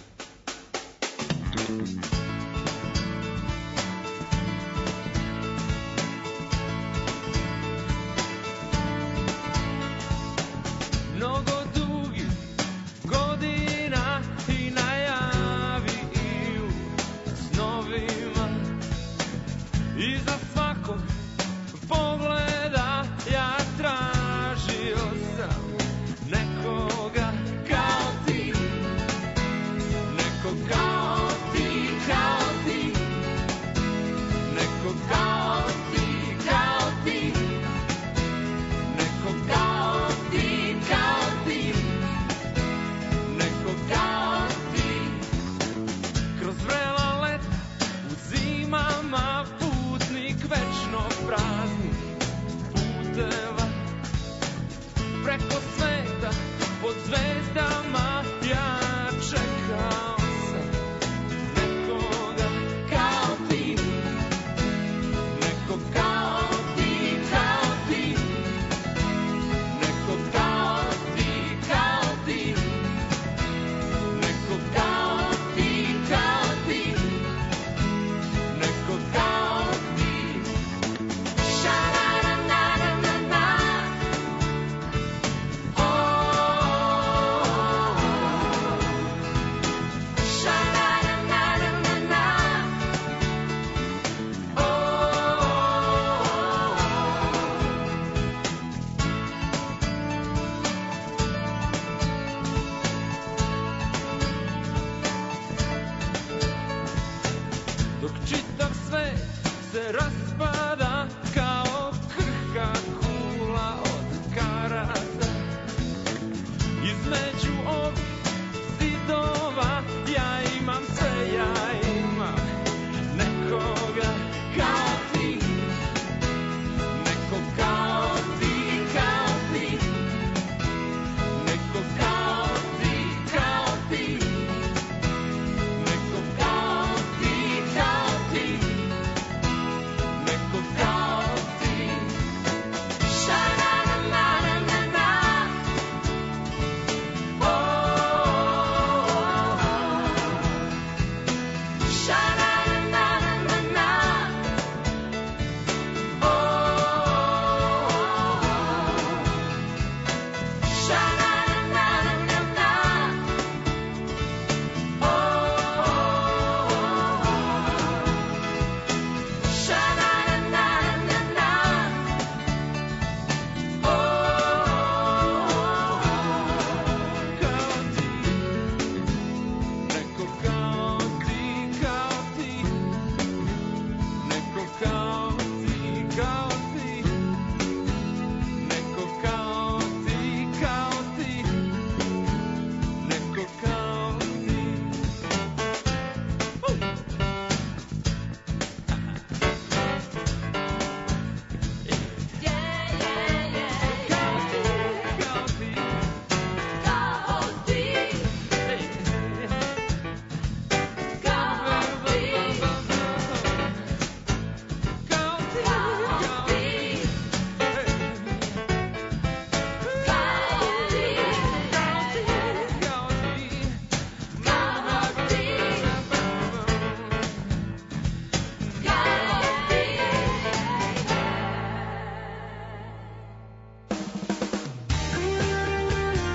Kao ti,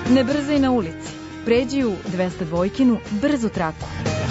Ne brzaj na ulici. Pređi u 202-kinu brzu traku.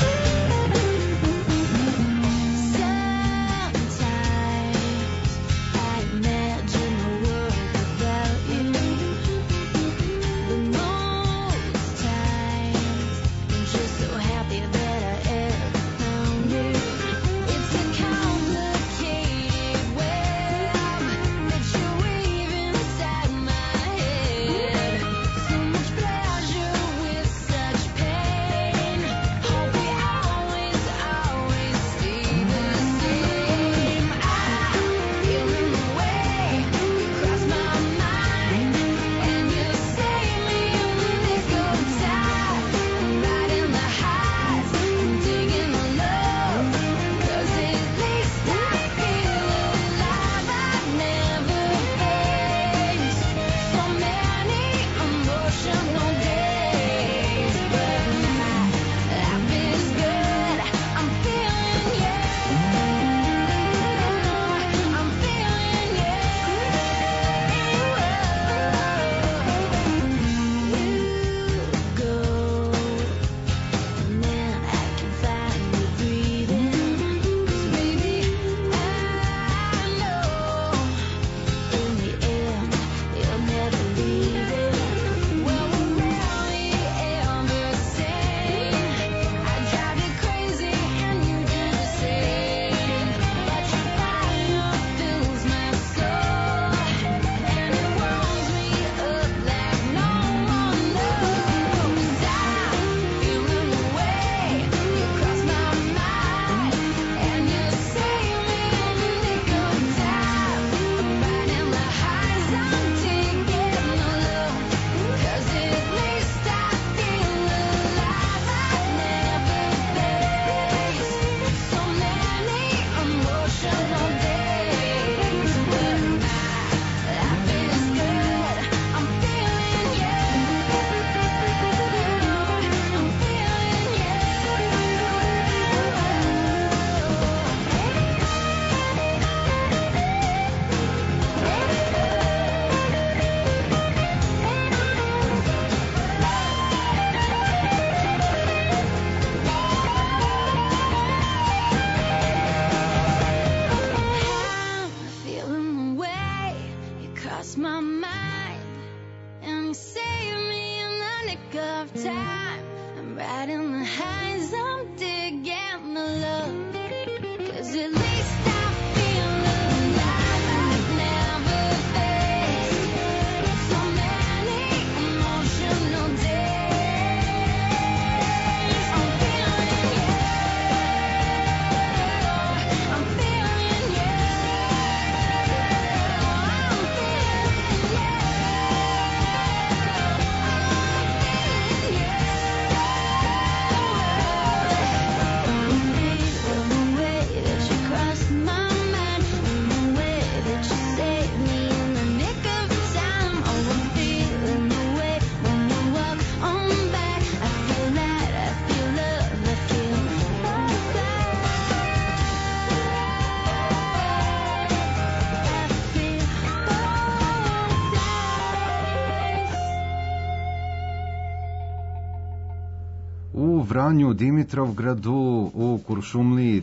U Vranju, Dimitrovgradu, u Kuršumliji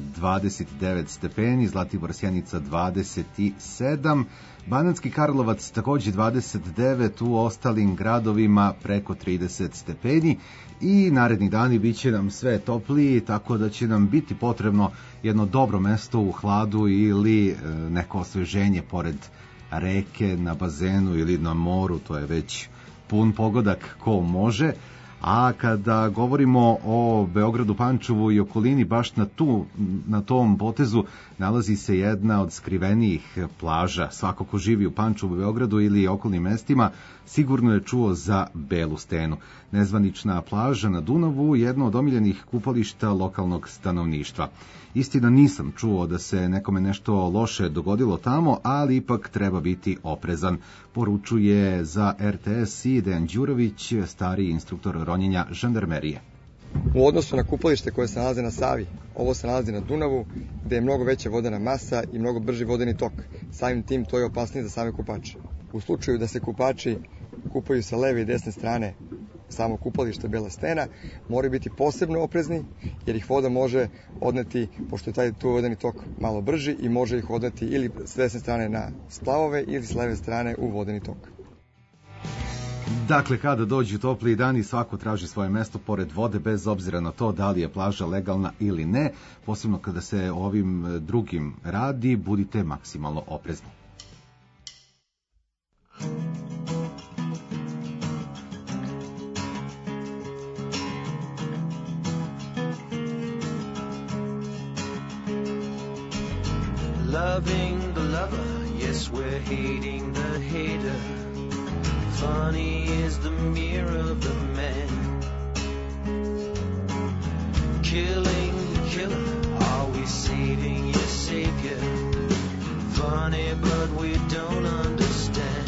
29 stepeni, Zlatibor, Sjenica 27, Banatski Karlovac takođe 29, u ostalim gradovima preko 30 stepeni i naredni dani bit će nam sve topliji, tako da će nam biti potrebno jedno dobro mesto u hladu ili neko osveženje pored reke, na bazenu ili na moru, to je već pun pogodak ko može. A kada govorimo o Beogradu, Pančevu i okolini, baš na tom potezu nalazi se jedna od skrivenijih plaža. Svako ko živi u Pančevu, Beogradu ili okolnim mestima sigurno je čuo za Belu stenu. Nezvanična plaža na Dunavu, jedno od omiljenih kupališta lokalnog stanovništva. Istina, nisam čuo da se nekome nešto loše dogodilo tamo, ali ipak treba biti oprezan, poručuje za RTS i Dejan Đurović, stariji instruktor ronjenja žandarmerije. U odnosu na kupalište koje se nalaze na Savi, ovo se nalazi na Dunavu, gde je mnogo veća vodena masa i mnogo brži vodeni tok. Samim tim to je opasnije za same kupače. U slučaju da se kupači kupaju sa leve i desne strane samo kupalište Bela stena, moraju biti posebno oprezni jer ih voda može odneti, pošto je taj tu vodeni tok malo brži i može ih odneti ili s desne strane na splavove ili s leve strane u vodeni tok. Dakle, kada dođu topliji dani, svako traži svoje mesto pored vode, bez obzira na to da li je plaža legalna ili ne. Posebno kada se o ovim drugim radi, budite maksimalno oprezni. Loving the lover, yes, we're hating the hater. Funny is the mirror of the man. Killing the killer, are we saving your savior? Funny, but we don't understand.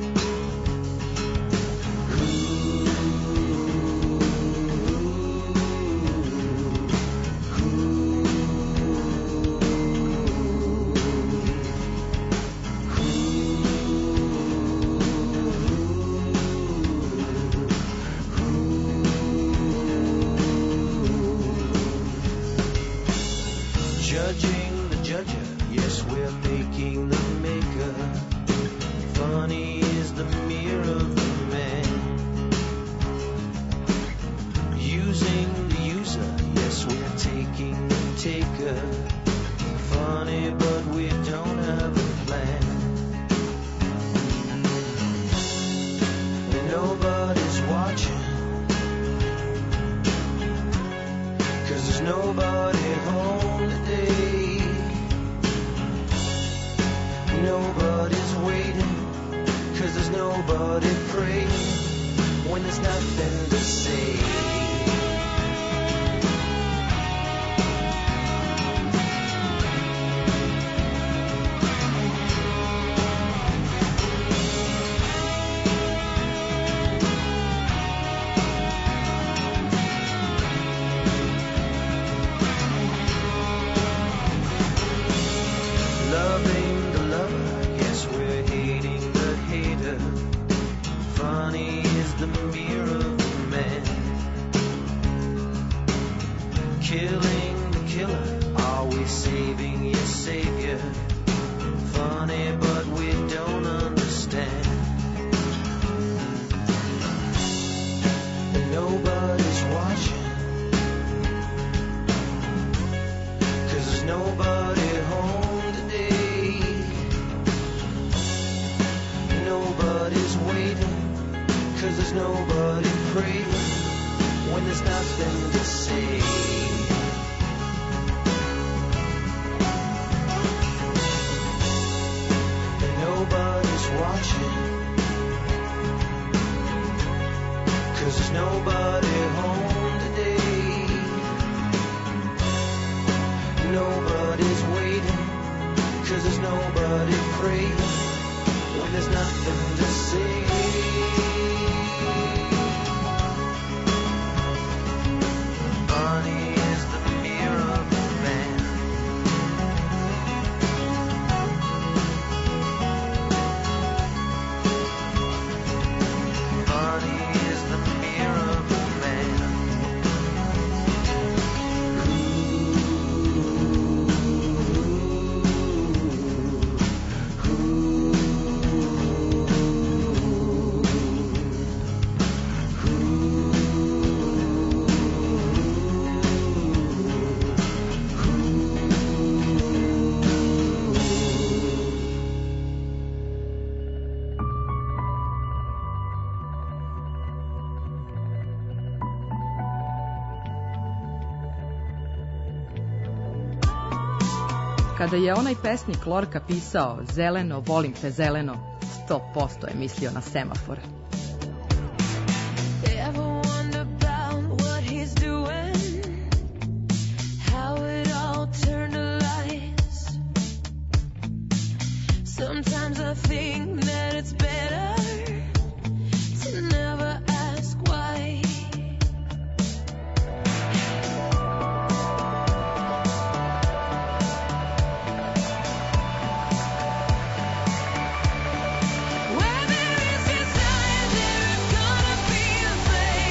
Judging the judger, yes, we're making the maker. Funny is the mirror of the man. Using the user, yes, we're taking the taker. Funny, but we don't have a plan. Nobody's watching, 'cause there's nobody home today. Nobody's waiting, 'cause there's nobody praying when there's nothing to say. Loving the lover, yes, we're hating the hater. Funny is the mirror of the man. Killing the killer, are we saving your savior? Funny, but we don't understand. Nobody's watching, 'cause there's nobody home today. Nobody's waiting, 'cause there's nobody praying when there's nothing to say. Nobody's watching, 'cause there's nobody home today. Nobody's waiting, 'cause there's nobody praying when there's nothing to say. Funny is the mirror of the man. Funny is the mirror of the man. Kada je onaj pesnik Lorka pisao Zeleno, volim te zeleno, 100% je mislio na semafor. Ever wonder about what he's doing? How it all turned to lies? Sometimes I think that it's better to never ask why. Where there is desire, there is gonna be a flame.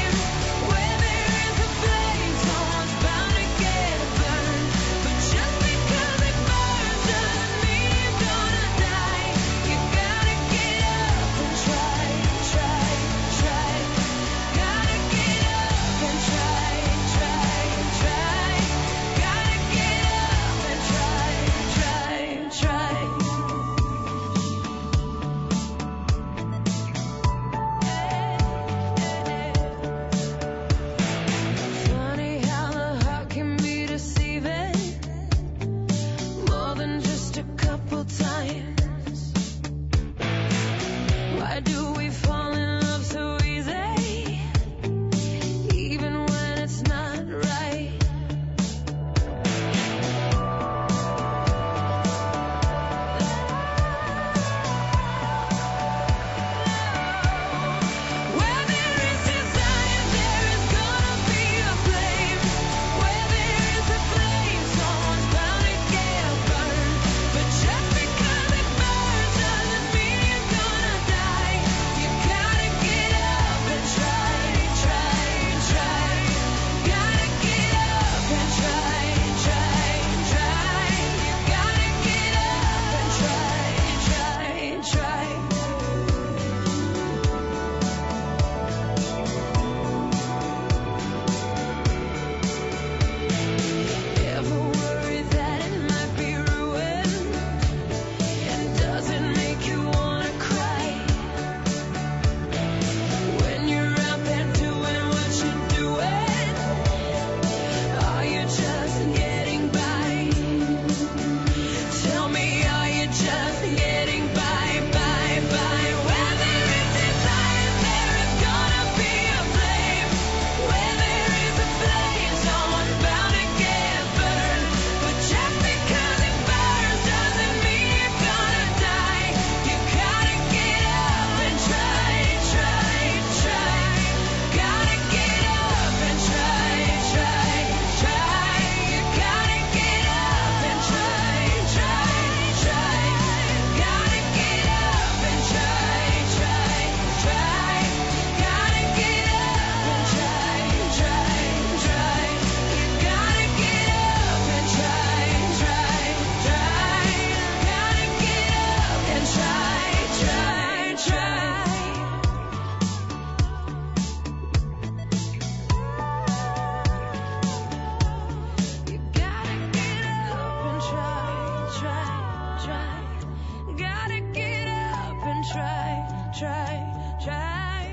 try.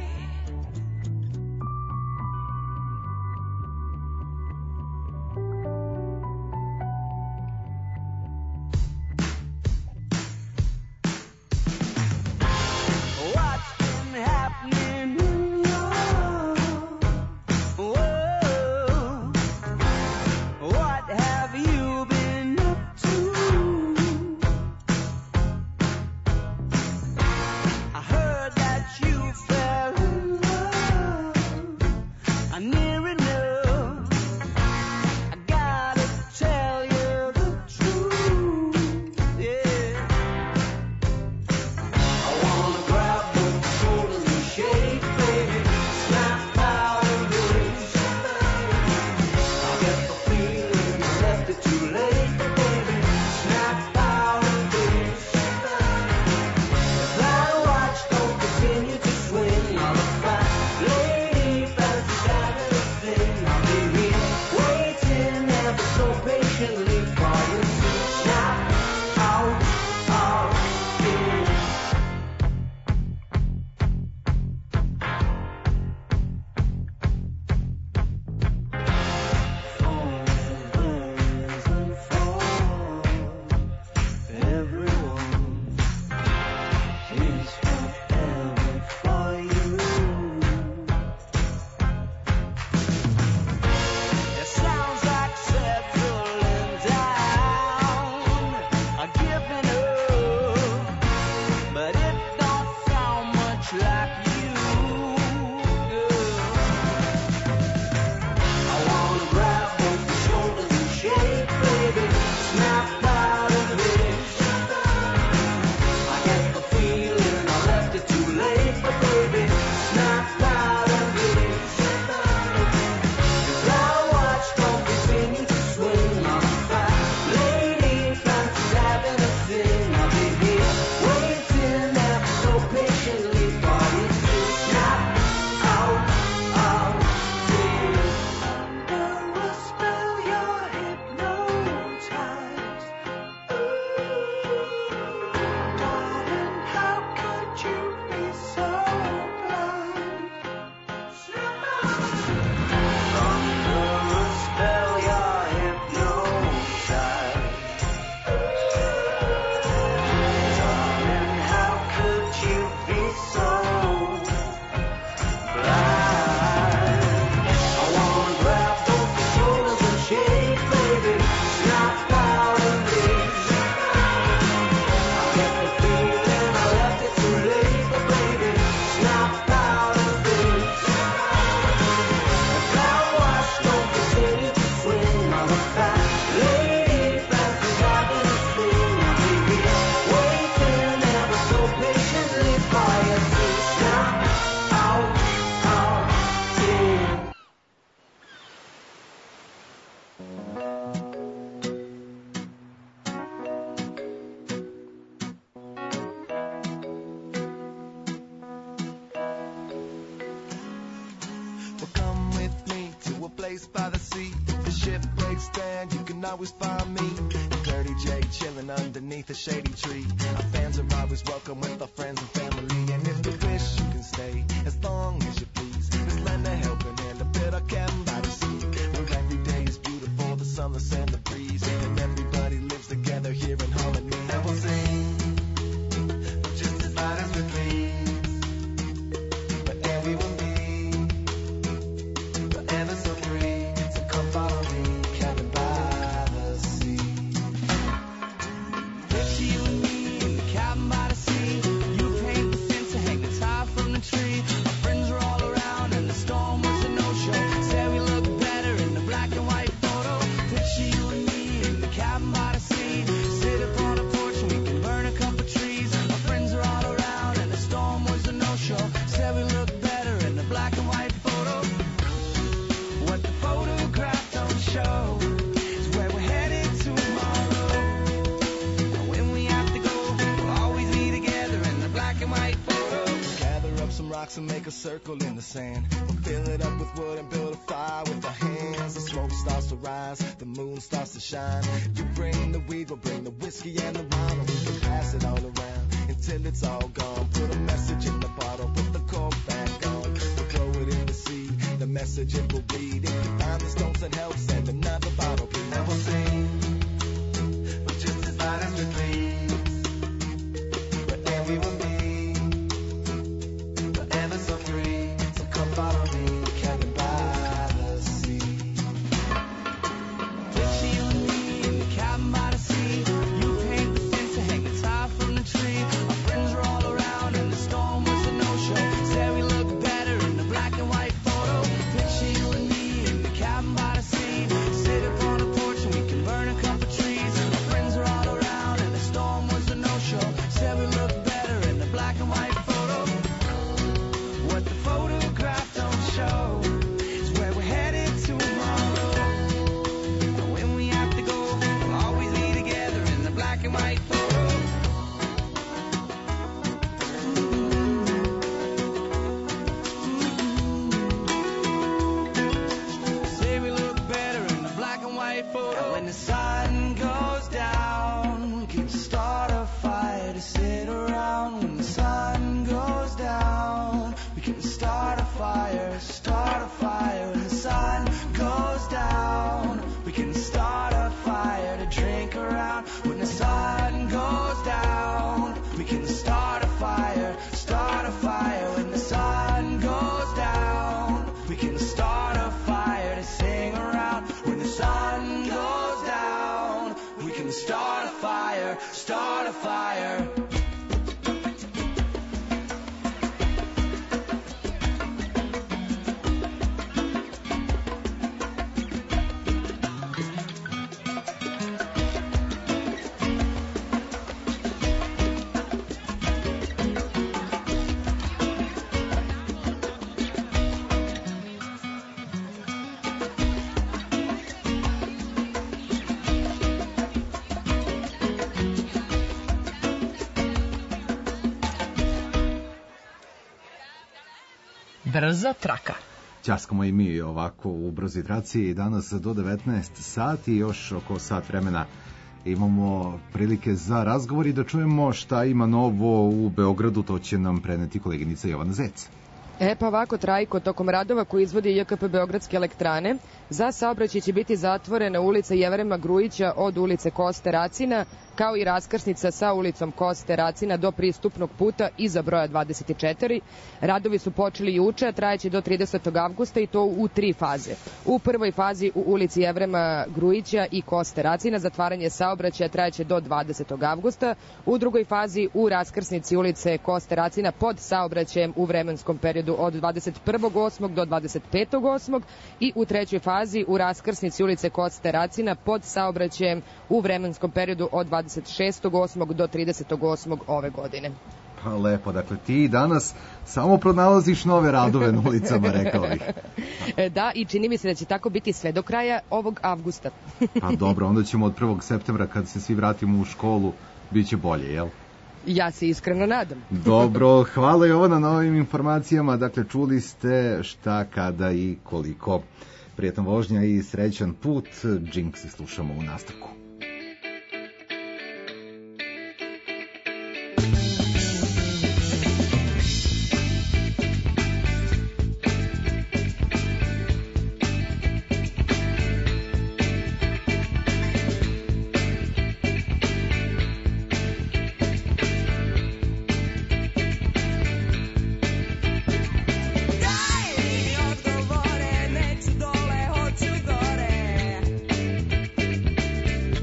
What's been happening in your world? What have you been up to? I heard that you fell in love. Near enough. I gotta tell you the truth. Yeah. I wanna grab both shoulders and shake, baby. Snap out of this. I get the feeling I left it too late, baby. Snap out of this. If that watch don't continue to swing, I'll look back. Lady, fancy having a thing. I'll be here waiting ever so patiently for you to snap out of this. Everyone is forever for you. It sounds like settling down, giving up, but it don't sound much like you. I wanna grab both the shoulders and shake, baby. Snap out of this. I get the feeling I left it too late, but baby, snap out of this. If that watch don't continue to swing, I'll be back. Lady, fancy having a thing. I'll be here waiting ever so patiently for you to snap out of this. Under a spell, you're hypnotized. Darling, how could you be so blind? Under a spell, you're hypnotized. Darling, how could you be so blind? I wanna grab both the shoulders and shake, baby. Snap out of this. I get the feeling I left it too late, but baby, snap out of this. If that watch don't continue to swing, I'll look back. Lady, fancy having a thing. I'll be here waiting ever so patiently for you to snap out of this. Well, come with me to a place by the sea. If the ship breaks down, you can always find me. Dirty J chilling underneath a shady tree. Our fans are always welcome with our friends and family. And if you wish, you can stay as long as you please. Just lend a helping hand, a bit of cabin by the sea. Where every day is beautiful, the sunless and the breeze. And everybody lives together here in harmony. And we'll sing just as loud as we please. Wherever we will be. Forever so free, so come follow me, cabin by the sea. Picture you and me in the cabin by the sea. You paint the fence to hang the tie from the tree. Our friends were all around and the storm was a no-show. Said we looked better in the black and white photo. Picture you and me in the cabin by the sea. Sit upon a porch and we can burn a couple trees. Our friends were all around and the storm was a no-show. Said we looked better in the black and white photo. What the photograph don't show is where we're headed tomorrow. And when we have to go, we'll always be together in the black and white photo. Gather up some rocks and make a circle in the sand. We'll fill it up with wood and build a fire with our hands. The smoke starts to rise, the moon starts to shine. You bring the weed, we'll bring the whiskey and the wine. And we can pass it all around until it's all gone. Put a message in the bottle, put the chorus message it will read. If you find this don't send help, send another bottle. Please never sing, but just as light as the dream. But then we will be forever so free. So come follow me, camping by the sea. Picture you and me in the cabin by the sea. You paint the fence to hang the tie from the tree. Our friends were all around and the storm was a no-show. Said we look better in the black and white photo. Picture you and me in the cabin by the sea. Sit up on the porch and we can burn a couple trees. Our friends were all around and the storm was a no-show. Said we look better in the black and white photo. What the photograph don't show is where we're headed tomorrow. And when we have to go, we'll always be together in the black and white photo. Say we look better in the black and white photo. And when the sun goes down, we can start a fire to sit around. When the sun goes down, we can start a fire, start a fire. When the sun goes down, we can start a fire to drink around. When the sun goes down, we can start a fire, start a fire. When the sun goes down, we can start a fire to sing around. When the sun goes down, we can start a fire, start a fire. Brza traka. Ćaskamo i mi ovako u brzi traci i danas do 19 sati, još oko sat vremena imamo prilike za razgovor i da čujemo šta ima novo u Beogradu, to će nam preneti koleginica Jovana Zec. Pa ovako, Trajko, tokom radova koji izvodi JKP Beogradske elektrane, za saobraćaj će biti zatvorena ulica Jevrema Grujića od ulice Koste Racina, kao i raskrsnica sa ulicom Koste Racina do pristupnog puta iza broja 24. Radovi su počeli juče, a trajeće do 30. avgusta i to u 3 faze. U prvoj fazi u ulici Jevrema Grujića i Koste Racina zatvaranje saobraćaja trajeće do 20. avgusta. U drugoj fazi u raskrsnici ulice Koste Racina pod saobraćajem u vremenskom periodu od 21.8. do 25.8. i u trećoj fazi u raskrsnici ulice Koste Racina pod saobraćajem u vremenskom periodu od 26.8. do 30.8. ove godine. Pa lepo, dakle ti danas samo pronalaziš nove radove na ulicama, rekao bih. Da, i čini mi se da će tako biti sve do kraja ovog avgusta. Pa dobro, onda ćemo od 1. septembra kad se svi vratimo u školu, bit će bolje, jel? Ja se iskreno nadam. Dobro, hvala Jovana na ovim informacijama. Dakle, čuli ste šta, kada i koliko. Prijetan vožnja i srećan put. Jinx se slušamo u nastavku. Odgovore, neću dole, hoću gore.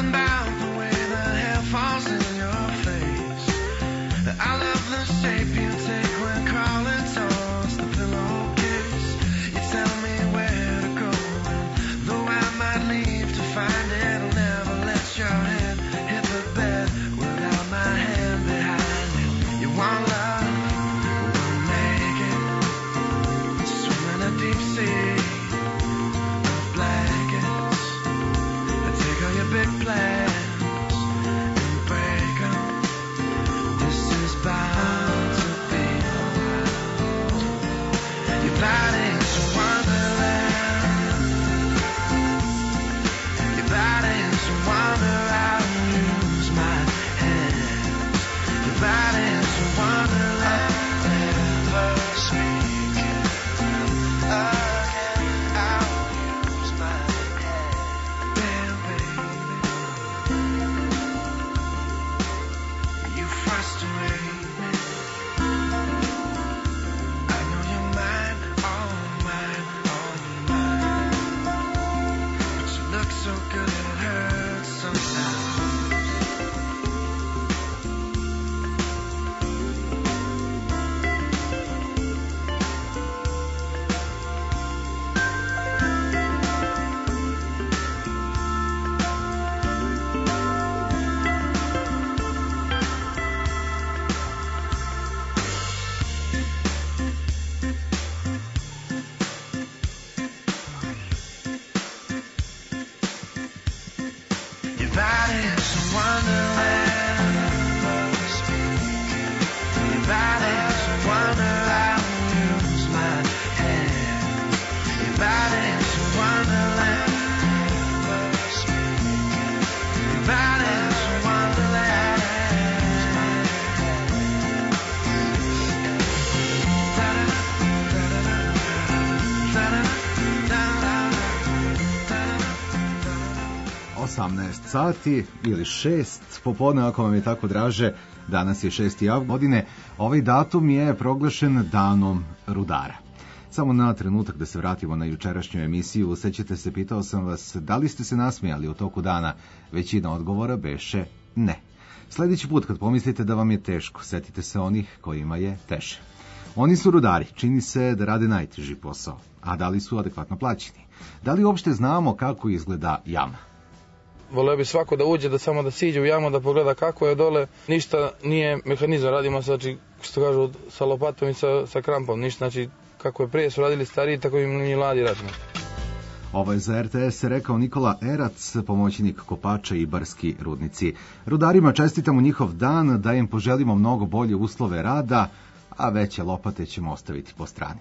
unbound the way the hair falls in your face. I love the shape you take when crawling towards the pillowcase. You tell me where to go, though I might leave to find it, I'll never let your hand hit the bed without my hand behind it. You want love, we'll make it. Swim in a deep sea of blankets. I take all your big plans and break 'em. This is bound to be. Your body's a wonderland. Your body's a wonder. I'll use my hands. Your body's a wonderland. Never speak again. I'll use my hands. Damn, baby. You frustrate me. I know you're mine, all mine, all mine. But you look so good it hurts sometimes. Your body's a wonderland. Your body's a wonder. I'll use my hands. Your body's a wonderland. Your body's a wonderland. O 18 sati ili 6 popodne, ako vam je tako draže. Danas je 6. avgust godine. Ovaj datum je proglašen danom rudara. Samo na trenutak da se vratimo na jučerašnju emisiju. Sećate se, pitao sam vas da li ste se nasmijali u toku dana. Većina odgovora beše ne. Sljedeći put kad pomislite da vam je teško, setite se onih kojima je teže. Oni su rudari, čini se da rade najteži posao. A da li su adekvatno plaćeni? Da li uopšte znamo kako izgleda jama? Voleo bi svako da uđe, da samo da siđe u jamu, da pogleda kako je dole. Ništa nije mehanizam, radimo znači, što kažu, sa lopatom i sa krampom. Ništa, znači, kako je prije su radili stariji, tako i mi mladi radimo. Ovo je za RTS rekao Nikola Erac, pomoćnik kopača i barski rudnici. Rudarima čestitamo njihov dan, da im poželimo mnogo bolje uslove rada, a veće lopate ćemo ostaviti po strani.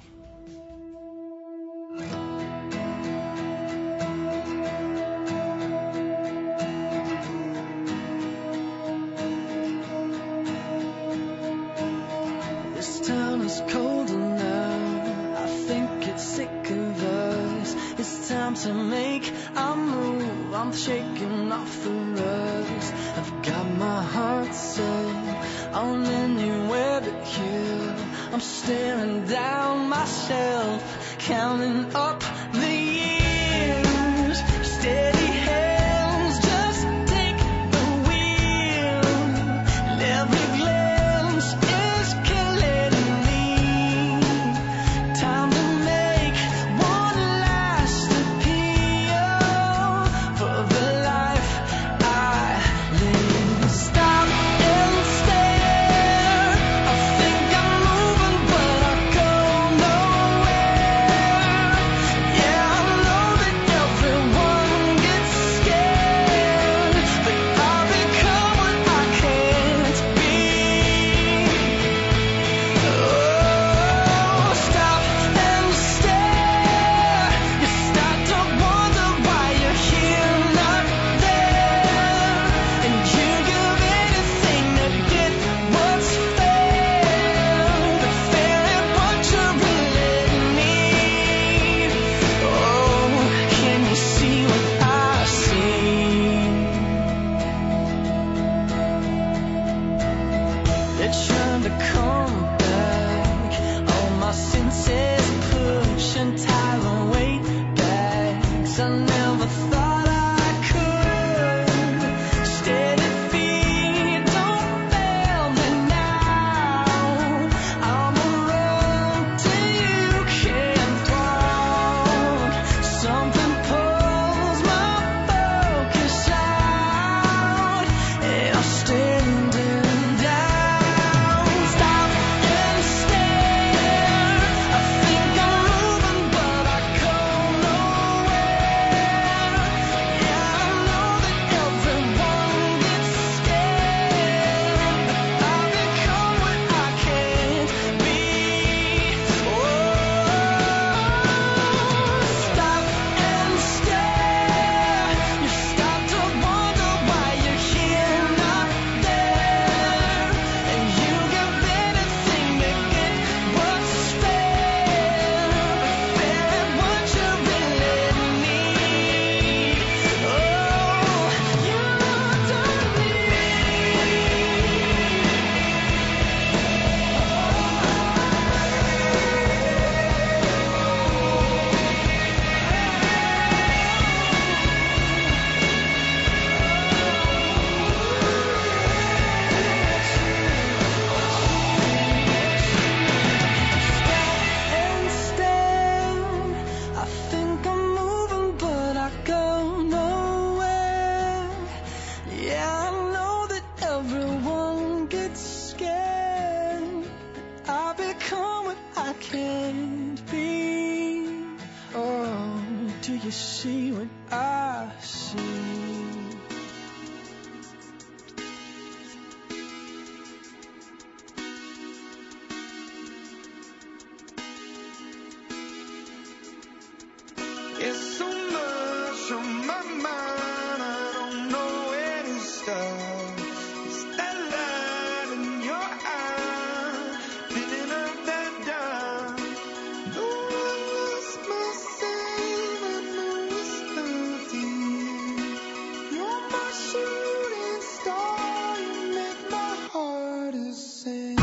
This town is colder now. I think it's sick of us. It's time to make a move. I'm shaking off the rust. I've got my heart set on anywhere but here. I'm staring down myself, counting up the years. Steady hands, just take the wheel. And every glance is killing me. Time to make one last appeal for the life I live. Stop and stare. I think I'm moving, but I go nowhere. see what I see. It's so much on my mind, I don't know where to start. It's that light in your eye, filling up that dark. Though I lost myself, I know it's not you. You're my shooting star, you make my heart a sing.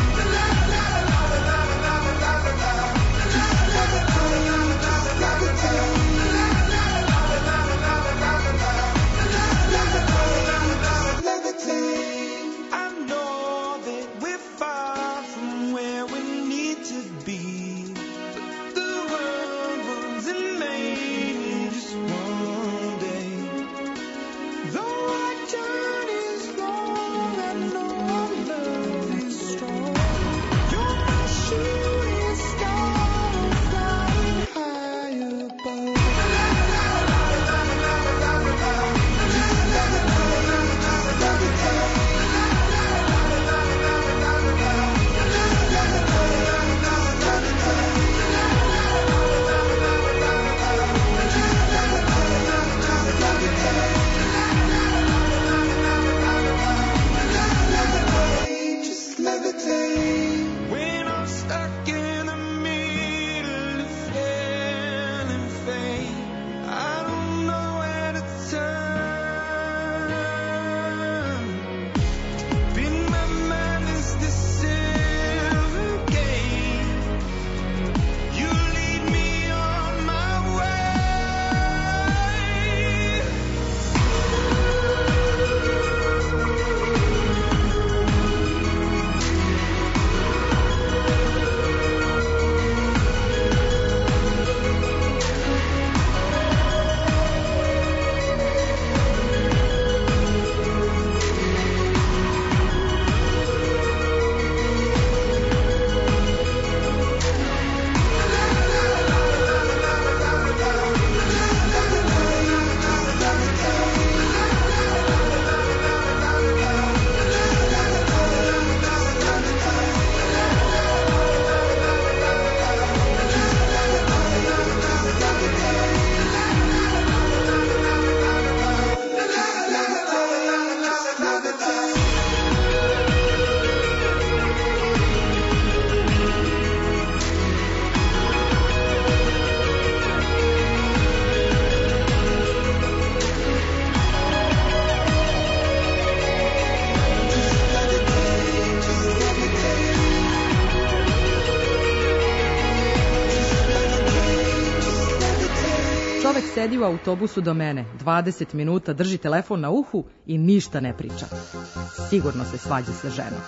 Čovek sedi u autobusu do mene, 20 minuta drži telefon na uhu i ništa ne priča. Sigurno se svađa sa ženom.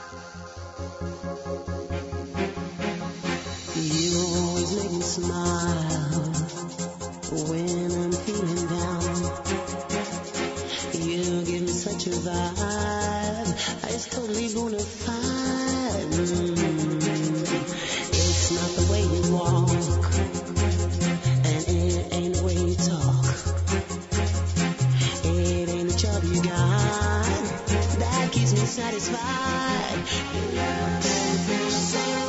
You always make me smile when I'm feeling down. You give me such a vibe, it's totally bona fide. It's not the way you walk, and it ain't the way you talk. It ain't the job you got that keeps me satisfied. You love me so.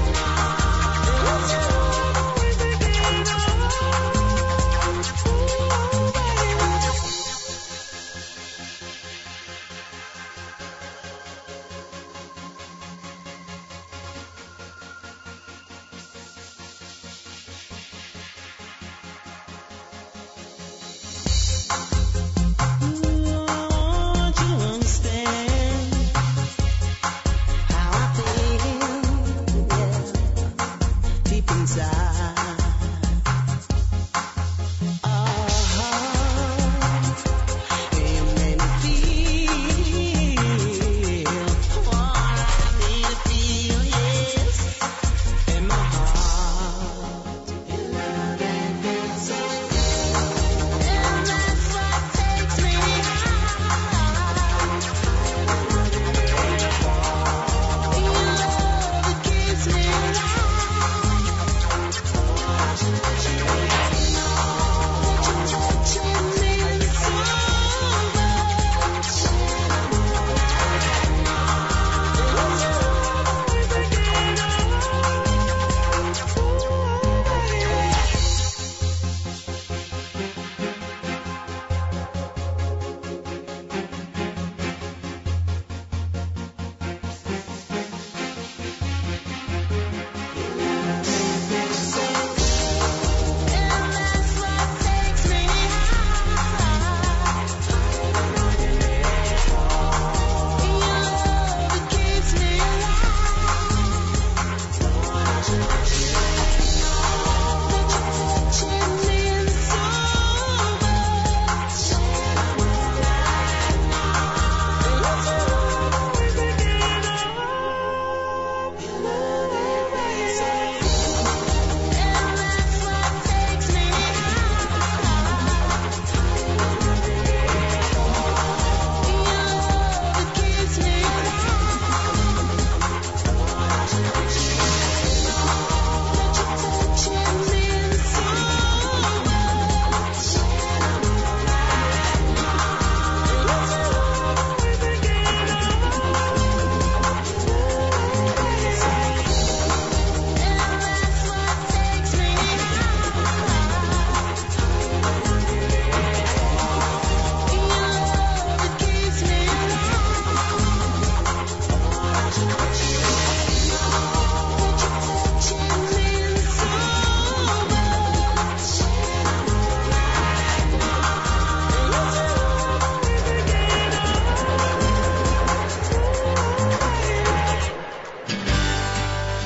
Ooh.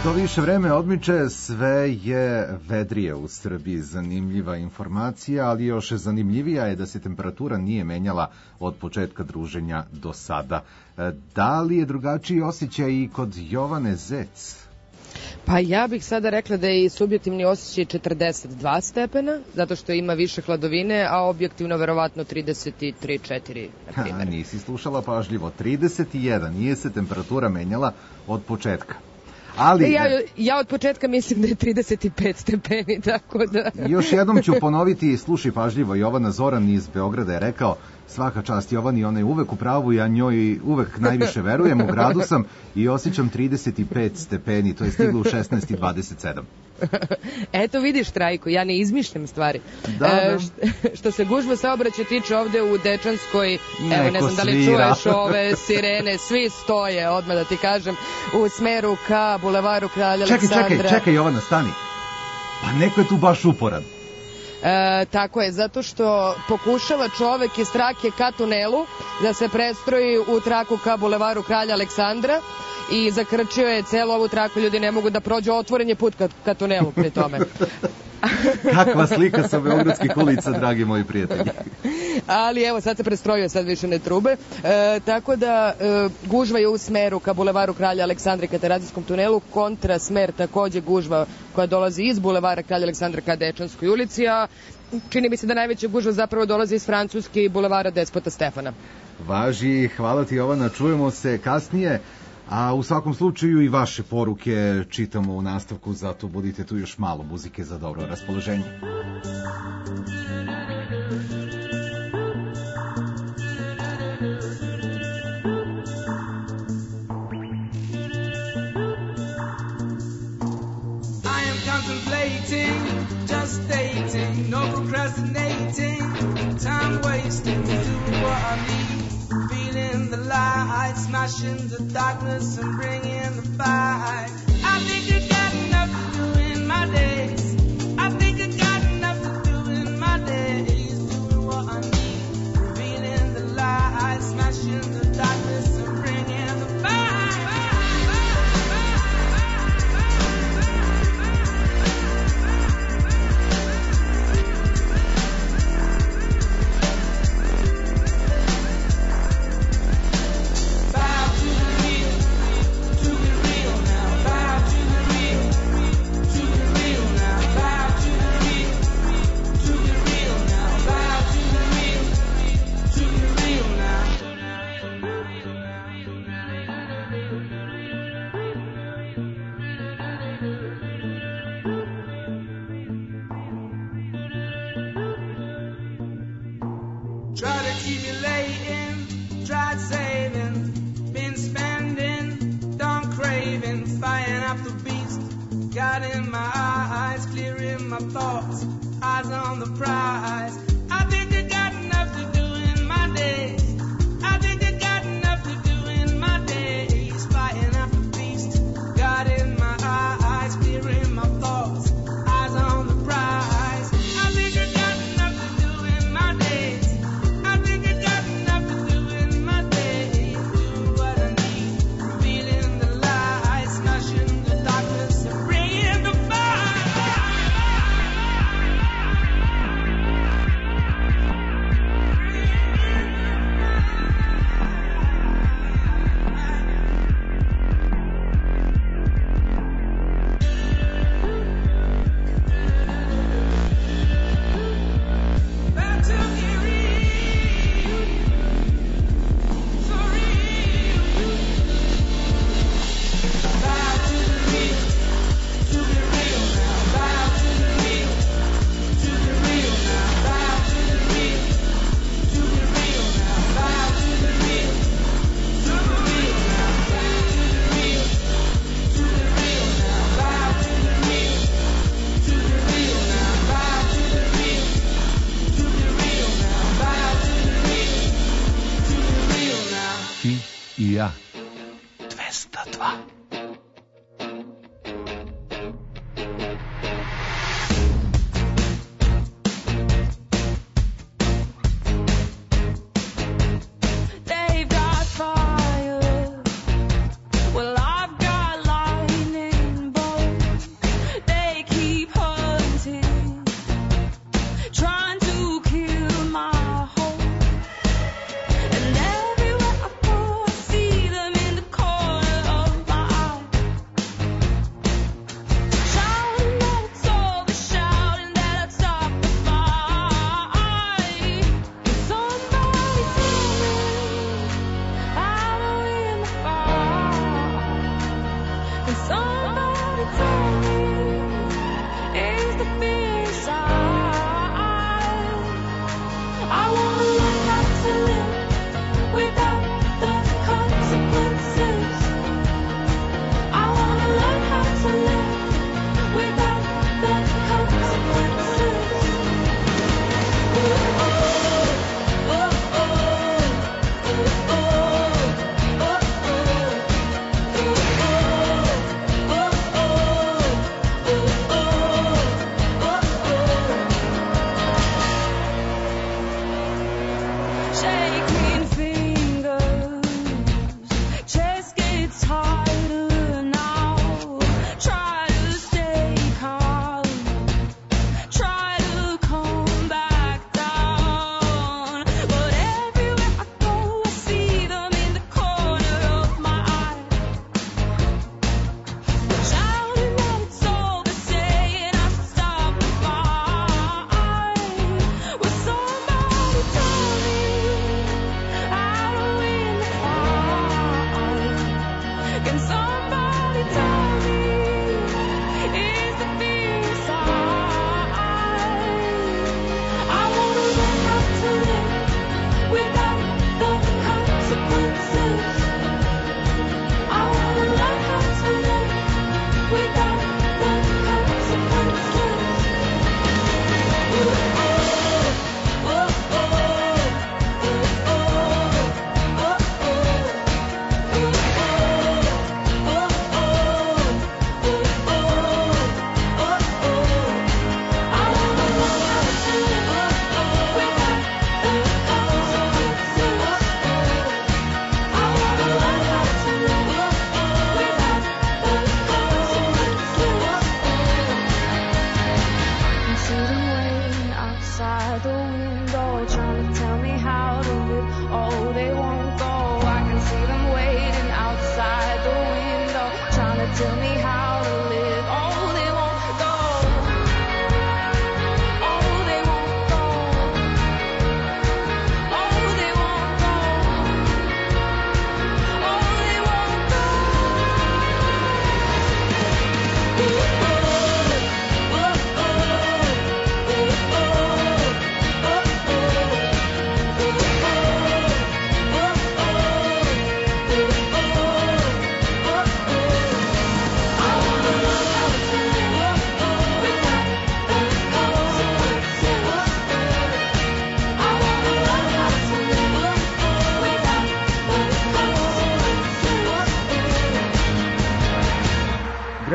Što više vreme odmiče, sve je vedrije u Srbiji. Zanimljiva informacija, ali još zanimljivija je da se temperatura nije menjala od početka druženja do sada. Da li je drugačiji osjećaj i kod Jovane Zec? Pa ja bih sada rekla da je i subjektivni osjećaj 42 stepena, zato što ima više hladovine, a objektivno verovatno 33-4, na primjer. Nisi slušala pažljivo. 31, nije se temperatura menjala od početka. Ali, ja od početka mislim da je 35 stepeni, tako da... Još jednom ću ponoviti, slušaj pažljivo, Jovana Zoran iz Beograda je rekao, svaka čast Jovani, ona je uvek u pravu, ja njoj uvek najviše verujem, u gradu sam i osjećam 35 stepeni, to je stiglo u 16:27. Eto vidiš, Trajko, ja ne izmišljam stvari. Da. Što se gužva saobraćaja tiče ovde u Dečanskoj, evo ne znam da li čuješ ove sirene, svi stoje, odmah da ti kažem, u smeru ka bulevaru Kralja Aleksandra. Čekaj Jovana, stani. Pa neko je tu baš uporan. Tako je, zato što pokušava čovek iz trake ka tunelu da se prestroji u traku ka bulevaru Kralja Aleksandra i zakrčio je celu ovu traku, ljudi ne mogu da prođu, otvoren je put ka tunelu pri tome. Kakva slika sa beogradskih ulica, dragi moji prijatelji. Ali evo, sad se prestrojio, sad više ne trube. Tako da gužva je u smeru ka bulevaru Kralja Aleksandra ka Terazijskom tunelu, kontra smer takođe gužva koja dolazi iz bulevara Kralja Aleksandra ka Dečanskoj ulici, a čini mi se da najveća gužva zapravo dolazi iz Francuske i bulevara Despota Stefana. Važi, hvala ti Jovana, čujemo se kasnije. A u svakom slučaju i vaše poruke čitamo u nastavku, zato budite tu još malo muzike za dobro raspoloženje. I am contemplating, just dating, no procrastinating, time wasting, doing what I need. Feeling the light, smashing the darkness and bringing the fight. I think I got enough to do in my days. I think I got enough to do in my days. Doing what I need. Feeling the light, smashing the darkness and bringing the fight. Tried to keep you laying, tried saving, been spending, done craving, fighting up the beast, got in my eyes, clearing my thoughts, eyes on the prize. I think I got enough to do in my days. I think I got enough to do in my days, fighting up the beast, got in my eyes, clearing my thoughts, eyes on the prize. I think I got enough to do in my days. I think I got enough to do in my days. Do what I need, revealing the light, smashing the darkness and bringing the fire.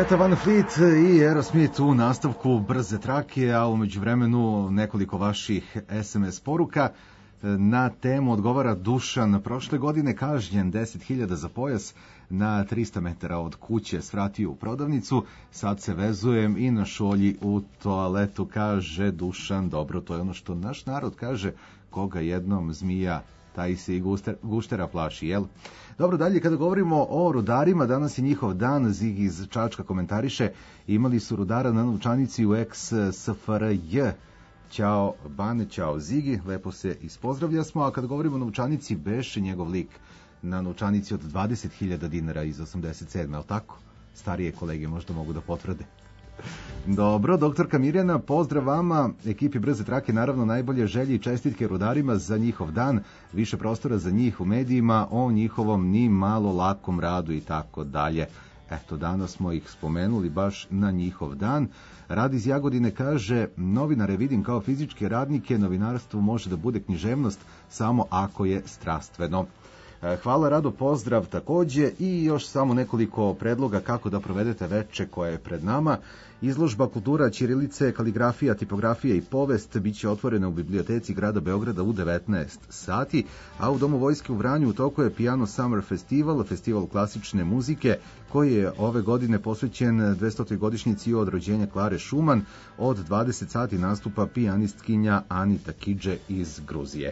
Greta Van Fleet i Aerosmith u nastavku brze trake, a umeđu vremenu nekoliko vaših SMS poruka. Na temu odgovara Dušan, prošle godine kažnjen 10.000 za pojas, na 300 metara od kuće svratio u prodavnicu, sad se vezujem i na šolji u toaletu, kaže Dušan. Dobro, to je ono što naš narod kaže, koga jednom zmija, taj se i guštera plaši, jel? Dobro, dalje, kada govorimo o rudarima, danas je njihov dan. Zigi iz Čačka komentariše, imali su rudara na novčanici u ex-SFRJ. Ćao Bane, ćao Zigi, lepo se ispozdravlja smo, a kada govorimo o novčanici, beše njegov lik na novčanici od 20.000 dinara iz 87. ali tako? Starije kolege možda mogu da potvrde. Dobro, doktorka Mirjana, pozdrav vama, ekipi Brze trake, naravno najbolje želje i čestitke rudarima za njihov dan, više prostora za njih u medijima, o njihovom ni malo lakom radu i tako dalje. Eto, danas smo ih spomenuli baš na njihov dan. Rad iz Jagodine kaže, novinare vidim kao fizičke radnike, novinarstvo može da bude književnost samo ako je strastveno. Hvala, Rado, pozdrav takođe i još samo nekoliko predloga kako da provedete veče koje je pred nama. Izložba kultura ćirilice, kaligrafija, tipografija i povest biće otvorena u biblioteci grada Beograda u 19 sati, a u Domu vojske u Vranju u toku je Piano Summer Festival, festival klasične muzike koji je ove godine posvećen 200. godišnjici od rođenja Klare Šuman. Od 20 sati nastupa pijanistkinja Anita Kidže iz Gruzije.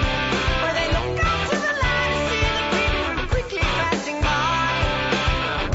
Where they look out to the light and see the people quickly passing by.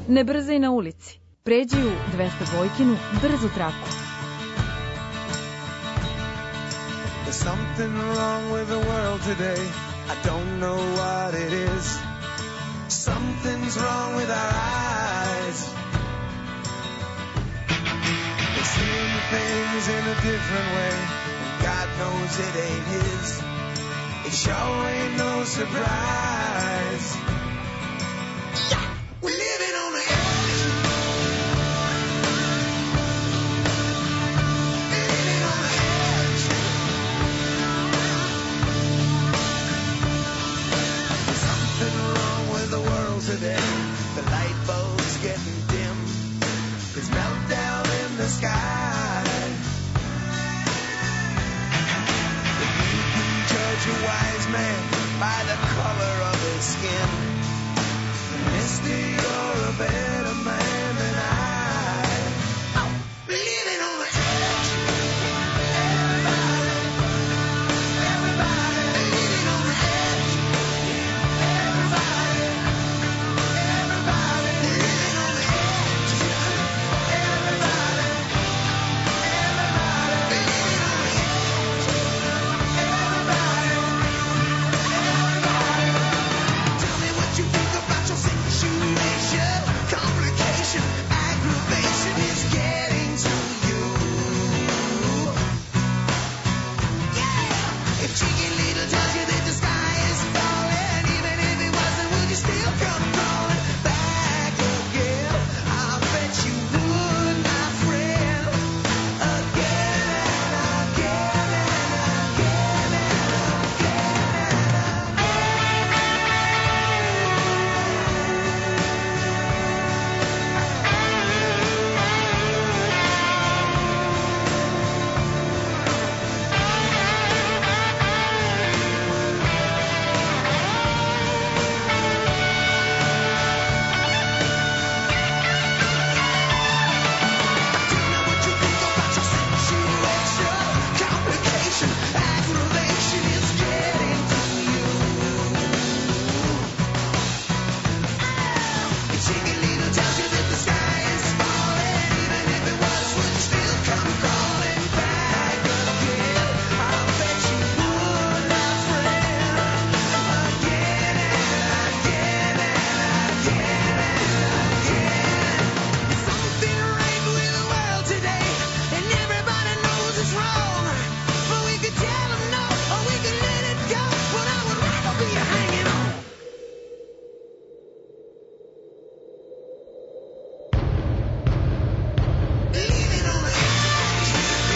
Ne brzaj na ulici. Pređi u 202-kinu brzu traku. There's something wrong with the world today. I don't know what it is. Something's wrong with our eyes. We're seeing things in a different way, and God knows it ain't His. It sure ain't no surprise. We're living on the edge. Living on the edge. There's something wrong with the world today. The light bulb's getting dim. There's meltdown in the sky. If you can judge a wise man by the color of his skin, Mister, you're a better man than I. Living on the edge. Everybody, living on the edge. Everybody, living on the edge. Everybody, living on the edge. Tell me what you think about your situation. Complication, aggravation is getting to you. Yeah. If Cheeky Little tells you that the sky is falling, even if it wasn't, would you still come crawling back again? I bet you would, my friend. Again and again and again and again. Complication, aggravation is getting to you. If Cheeky Little tells you that the sky is falling, even if it was, would you still come crawling back again? I bet you would, my friend. Again and again and again and again. Something right with the world today, and everybody knows it's wrong. But we could tell them no, or we could let it go. But I would rather be hanging on. Living on the edge.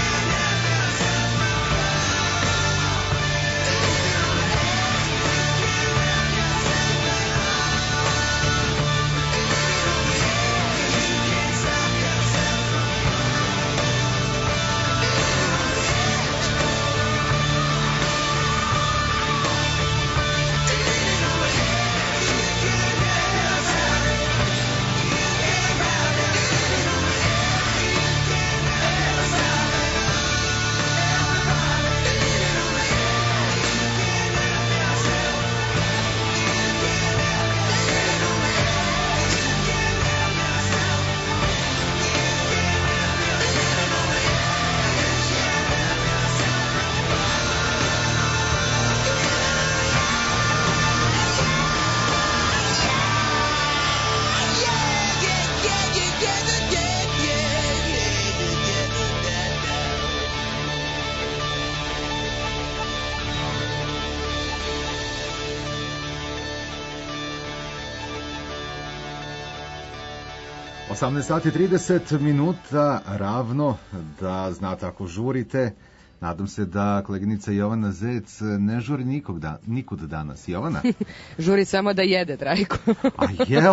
sati 30 minuta ravno, da znate ako žurite. Nadam se da koleginica Jovana Zec ne žuri nikud danas. Jovana? Žuri samo da jede, Trajko. A jel?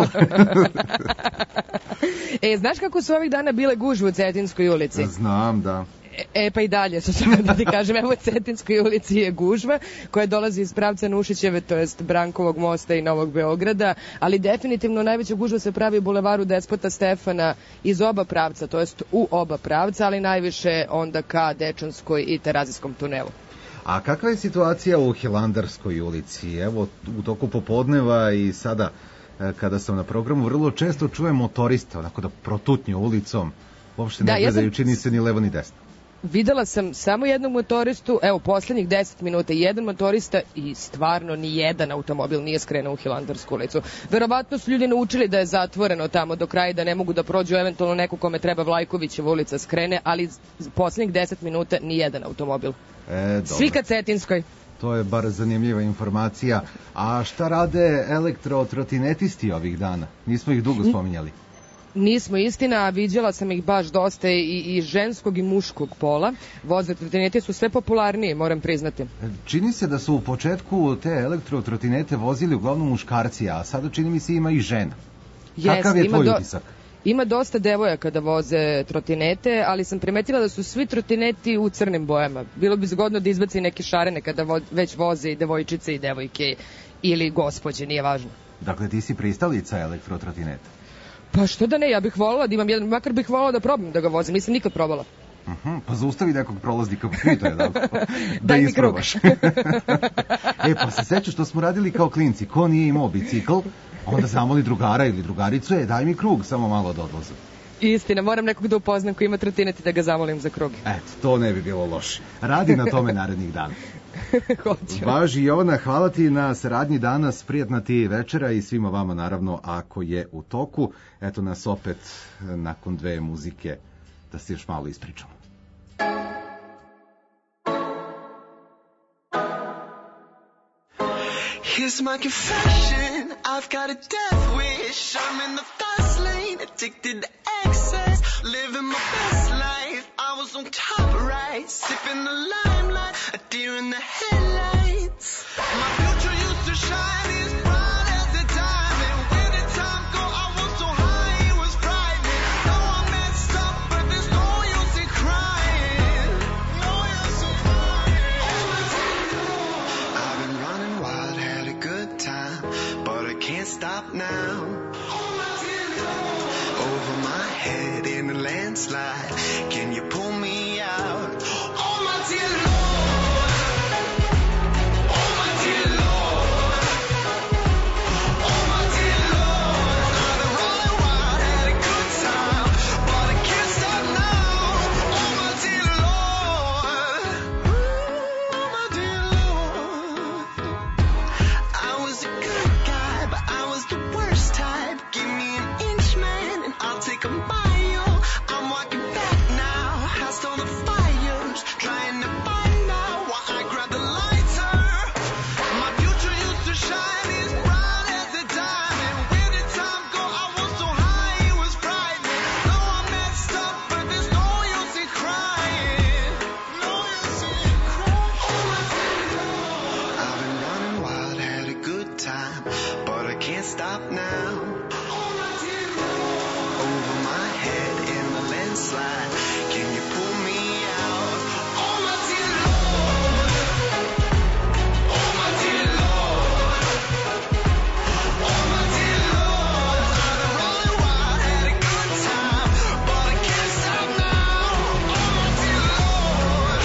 Znaš kako su ovih dana bile gužve u Cetinskoj ulici? Znam, da. Pa i dalje, što sam da ti kažem, evo u Cetinskoj ulici je gužva koja dolazi iz pravca Nušićeve, to jest Brankovog mosta i Novog Beograda, ali definitivno najveća gužva se pravi u bulevaru Despota Stefana iz oba pravca, to jest u oba pravca, ali najviše onda ka Dečanskoj i Terazijskom tunelu. A kakva je situacija u Hilandarskoj ulici? Evo, u toku popodneva i sada kada sam na programu, vrlo često čujem motoriste, onako da protutnju ulicom, uopšte ne Da, ja gledaju, sam- čini se ni levo ni desno. Videla sam samo jednog motoristu, evo, poslednjih 10 minuta, jedan motorista i stvarno ni jedan automobil nije skrenuo u Hilandarsku ulicu. Verovatno su ljudi naučili da je zatvoreno tamo do kraja, da ne mogu da prođu, eventualno neko kome treba Vlajkovićeva ulica skrene, ali poslednjih 10 minuta ni jedan automobil. Dobro. Svi ka Cetinskoj. To je bar zanimljiva informacija. A šta rade elektrotrotinetisti ovih dana? Nismo ih dugo spominjali. Nismo, istina, a viđala sam ih baš dosta i ženskog i muškog pola. Voze trotinete su sve popularniji, moram priznati. Čini se da su u početku te elektrotrotinete vozili uglavnom muškarci, a sada čini mi se ima i žena. Kakav je tvoj utisak? Ima dosta devojaka da voze trotinete, ali sam primetila da su svi trotineti u crnim bojama. Bilo bi zgodno da izbaci neke šarene kada već voze i devojčice i devojke ili gospođe, nije važno. Dakle, ti si pristalica elektrotrotineta? Pa što da ne, ja bih voljela da imam jedan, makar bih voljela da probam da ga vozim, nisam nikad probala. Pa zaustavi nekog prolaznika, pita je da Daj mi isprobaš. Pa se sećaš što smo radili kao klinci, ko nije imao bicikl, onda zamoli drugara ili drugaricu, daj mi krug, samo malo da odlazim. Istina, moram nekog da upoznam ko ima trotinet i da ga zamolim za krug. Eto, to ne bi bilo loše. Radi na tome narednih dana. Hoću. Važi, Jovana, hvala ti na saradnji danas, prijatna ti večera i svima vama naravno ako je u toku. Eto nas opet nakon 2 muzike da se još malo ispričamo. Here's my confession, I've got a death wish. I'm in the fast lane, addicted to excess, living my best life. I was on top right, sipping the limelight, a deer in the headlights. My future used to shine as bright as the diamond. Where did time go? I was so high, it was frightening. No, I messed up, but there's no use in crying. No use in crying. I've been running wild, had a good time, but I can't stop now. Over my head in a landslide, can you pull me out? Oh my dear Lord, oh my dear Lord, oh my dear Lord. I've been running wild, had a good time, but I can't stop now. Oh my dear Lord, oh my dear Lord. I was a good guy, but I was the worst type. Give me an inch, man, and I'll take a mile. I'm walking back now, house on the fires, trying to find out why I grabbed the lighter. My future used to shine as bright as a diamond. Where did time go? I was so high, it was frightening. No, I messed up, but there's no use in crying. No use in crying. Oh my dear Lord. I've been running wild, had a good time, but I can't stop now. Oh my dear Lord. Over my head in the landslide, can you pull me out? Oh my dear Lord. Oh my dear Lord. Oh my dear Lord. I've been running wild, had a good time, but I can't stop now. Oh my dear Lord.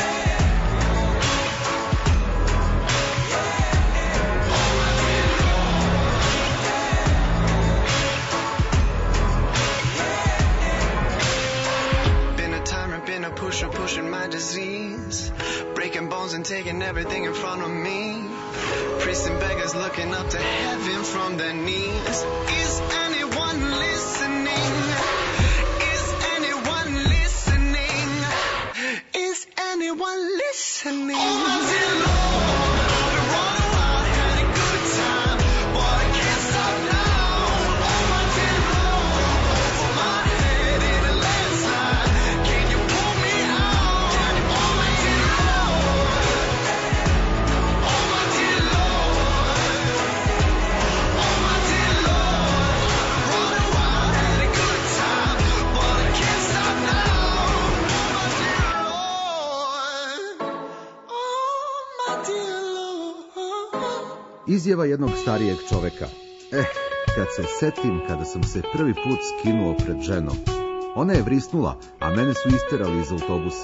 Been a tyrant, been a pusher, pushing my disease, breaking bones and taking everything in front of me. Priests and beggars looking up to heaven from their knees. Is anyone listening? Is anyone listening? Is anyone listening? Oh my dear Lord, I've been running wild, had a good time, but I can't stop now. Oh my dear Lord, over my head in a landslide, can you pull me out? Oh my dear Lord, oh my dear Lord, oh my dear Lord. I've been running wild, had a good time, but I can't stop now. Oh my dear Lord, oh my dear Lord. Izjava jednog starijeg čoveka. Kad se setim kada sam se prvi put skinuo pred ženom, ona je vrisnula, a mene su isterali iz autobusa.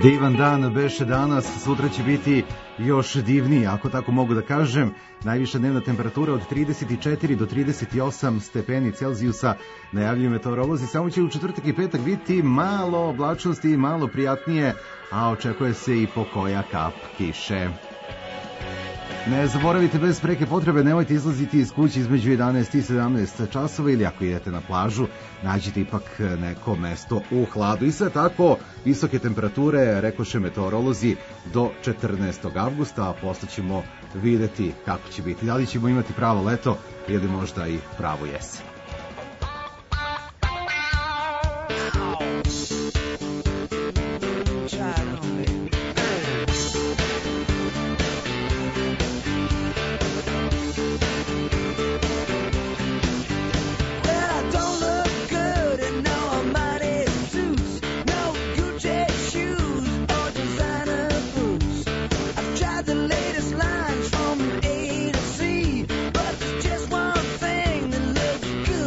Divan dan beše danas, sutra će biti još divniji, ako tako mogu da kažem. Najviša dnevna temperatura od 34 do 38 stepeni Celzijusa, najavljuju meteorolozi. Samo će u četvrtak i petak biti malo oblačnosti i malo prijatnije, a očekuje se i pokoja kap kiše. Ne zaboravite, bez preke potrebe nemojte izlaziti iz kuće između 11 i 17 časova, ili ako idete na plažu, nađite ipak neko mesto u hladu. I sve tako, visoke temperature, rekoše meteorolozi, do 14. avgusta, a posle ćemo videti kako će biti. Da li ćemo imati pravo leto ili možda i pravo jesen. Line from A to Z, but there's just one thing that looks good.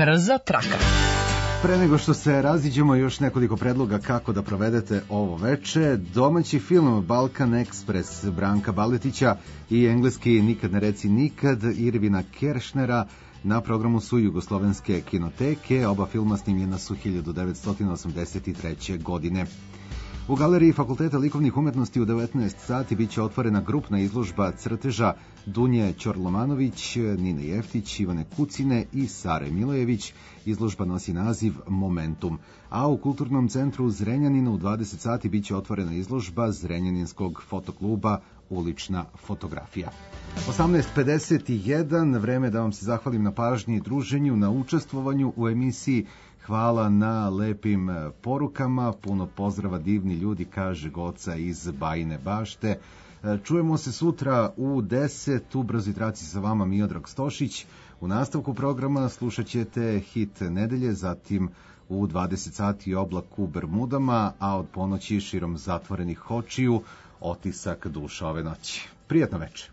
Brza traka. Pre nego što se raziđemo, još nekoliko predloga kako da provedete ovo veče. Domaći film Balkan Express Branka Baletića i engleski Nikad ne reci nikad Irvina Keršnera na programu su Jugoslovenske kinoteke. Oba filma snimljena su 1983. godine. U galeriji Fakulteta likovnih umetnosti u 19 sati biće otvorena grupna izložba crteža Dunje Ćorlomanović, Nine Jeftić, Ivane Kucine i Sare Milojević. Izložba nosi naziv Momentum. A u Kulturnom centru Zrenjanina u 20 sati biće otvorena izložba Zrenjaninskog fotokluba Ulična fotografija. 18:51, vreme da vam se zahvalim na pažnji i druženju, na učestvovanju u emisiji. Hvala na lepim porukama, puno pozdrava divni ljudi, kaže Goca iz Bajine Bašte. Čujemo se sutra u 10, u Brzoj traci sa vama Miodrag Stošić. U nastavku programa slušat ćete hit nedelje, zatim u 20 sati Oblak u Bermudama, a od ponoći širom zatvorenih očiju otisak duša ove noći. Prijatno večer.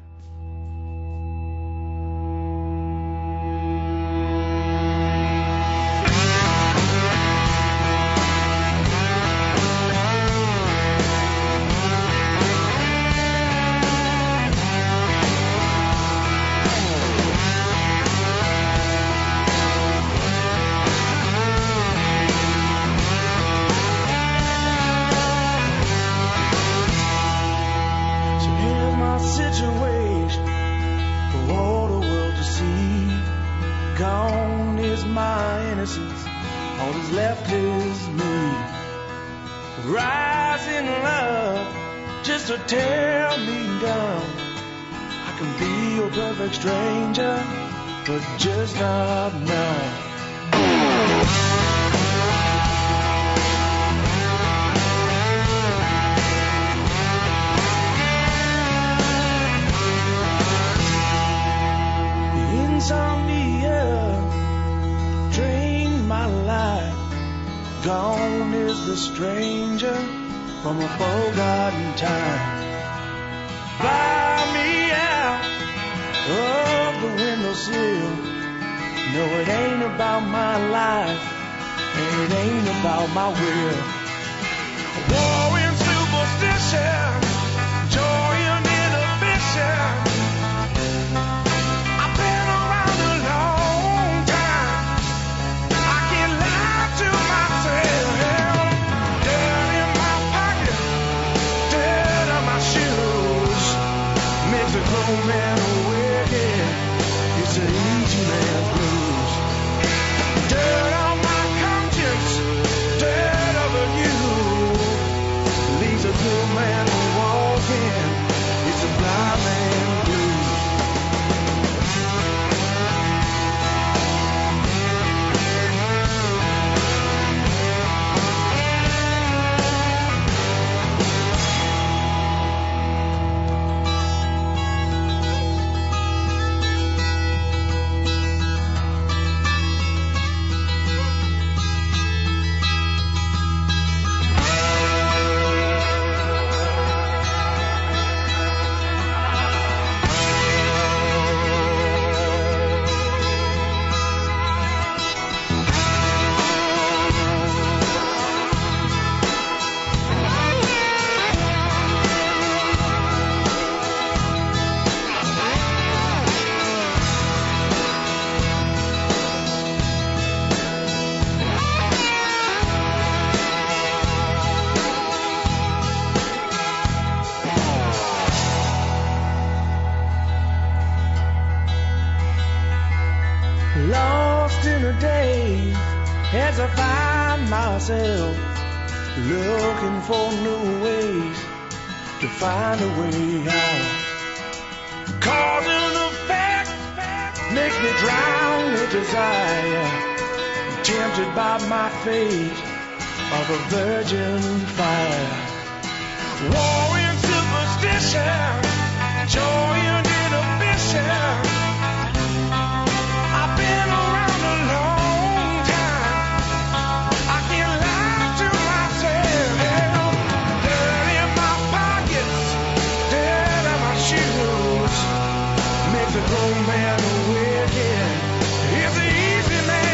Stranger, but just not now. Insomnia drained my life. Gone is the stranger from a forgotten time. Buy me out of the windowsill. No, it ain't about my life, and it ain't about my will. War in superstition, joy in inhibition. I've been around a long time. I can't lie to myself. Dirt in my pocket, dirt on my shoes, makes a grown man away. It's an easy man's blues. Dirt on my conscience, dirt over you, leaves a good man walking. It's a blind man's blues. As I find myself looking for new ways to find a way out. Cause and effect makes me drown with desire, tempted by my fate of a virgin fire. War in superstition, joy in inhibition. I've been around a long time. I can't lie to myself. Dirt in my pockets, dirt on my shoes, makes a grown man wicked. It's an easy man.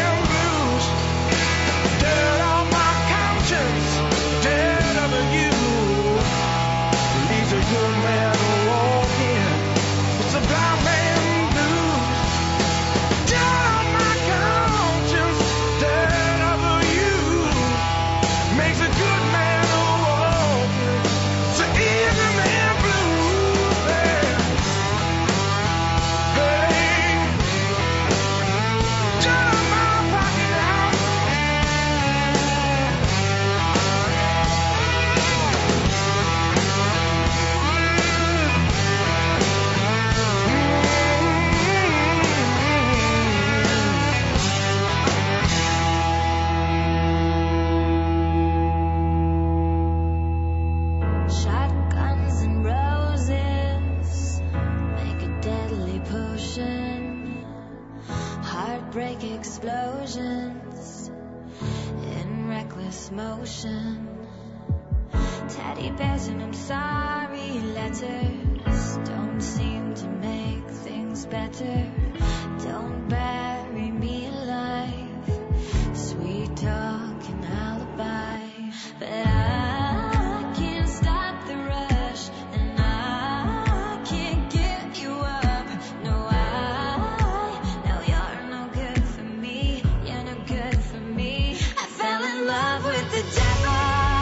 endless motion. Teddy bears and I'm sorry letters don't seem to make things better. Don't bury me alive. Sweet talk and alibi. But I can't stop the rush, and I can't get you up. No, I know you're no good for me. You're no good for me. I fell in love with the devil,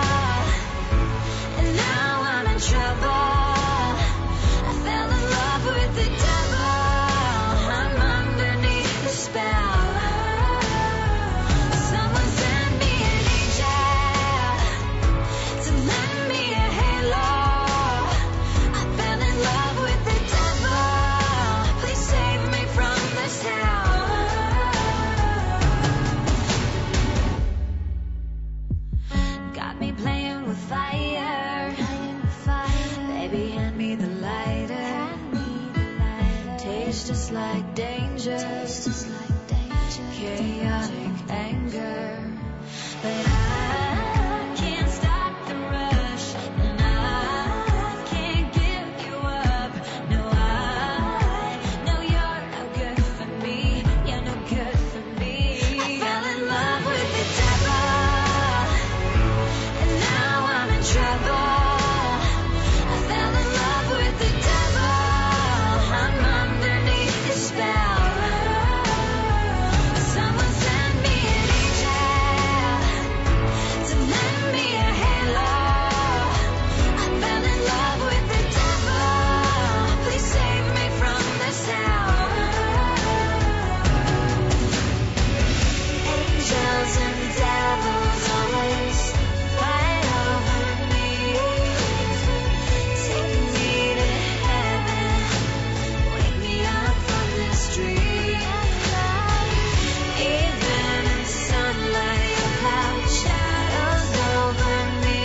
and now I'm in trouble. I fell in love with the devil. I'm underneath the spell. Someone send me an angel to lend me a halo. I fell in love with the devil. Please save me from this hell. Got me playing with fire. Baby, hand me the lighter. Tastes just like danger. Chaotic anger. But I can't stop the rush, and I can't give you up. No, I know you're no good for me. You're no good for me. I fell in love with the devil, and now I'm in trouble. I fell in love with the devil. I'm underneath the spell. Someone send me an angel to lend me a halo. I fell in love with the devil. Please save me from this hell. Angels and devils always fight over me. Take me to heaven, wake me up from this dream. Even in sunlight, you cloud shadows over me.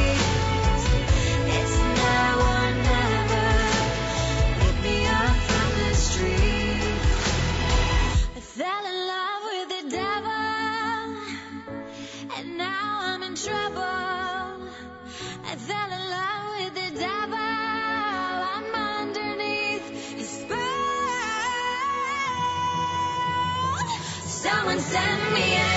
It's now or never, wake me up from this dream. I fell in love with the devil, and now I'm in trouble. I fell in love with the devil. I'm underneath his spell. Someone send me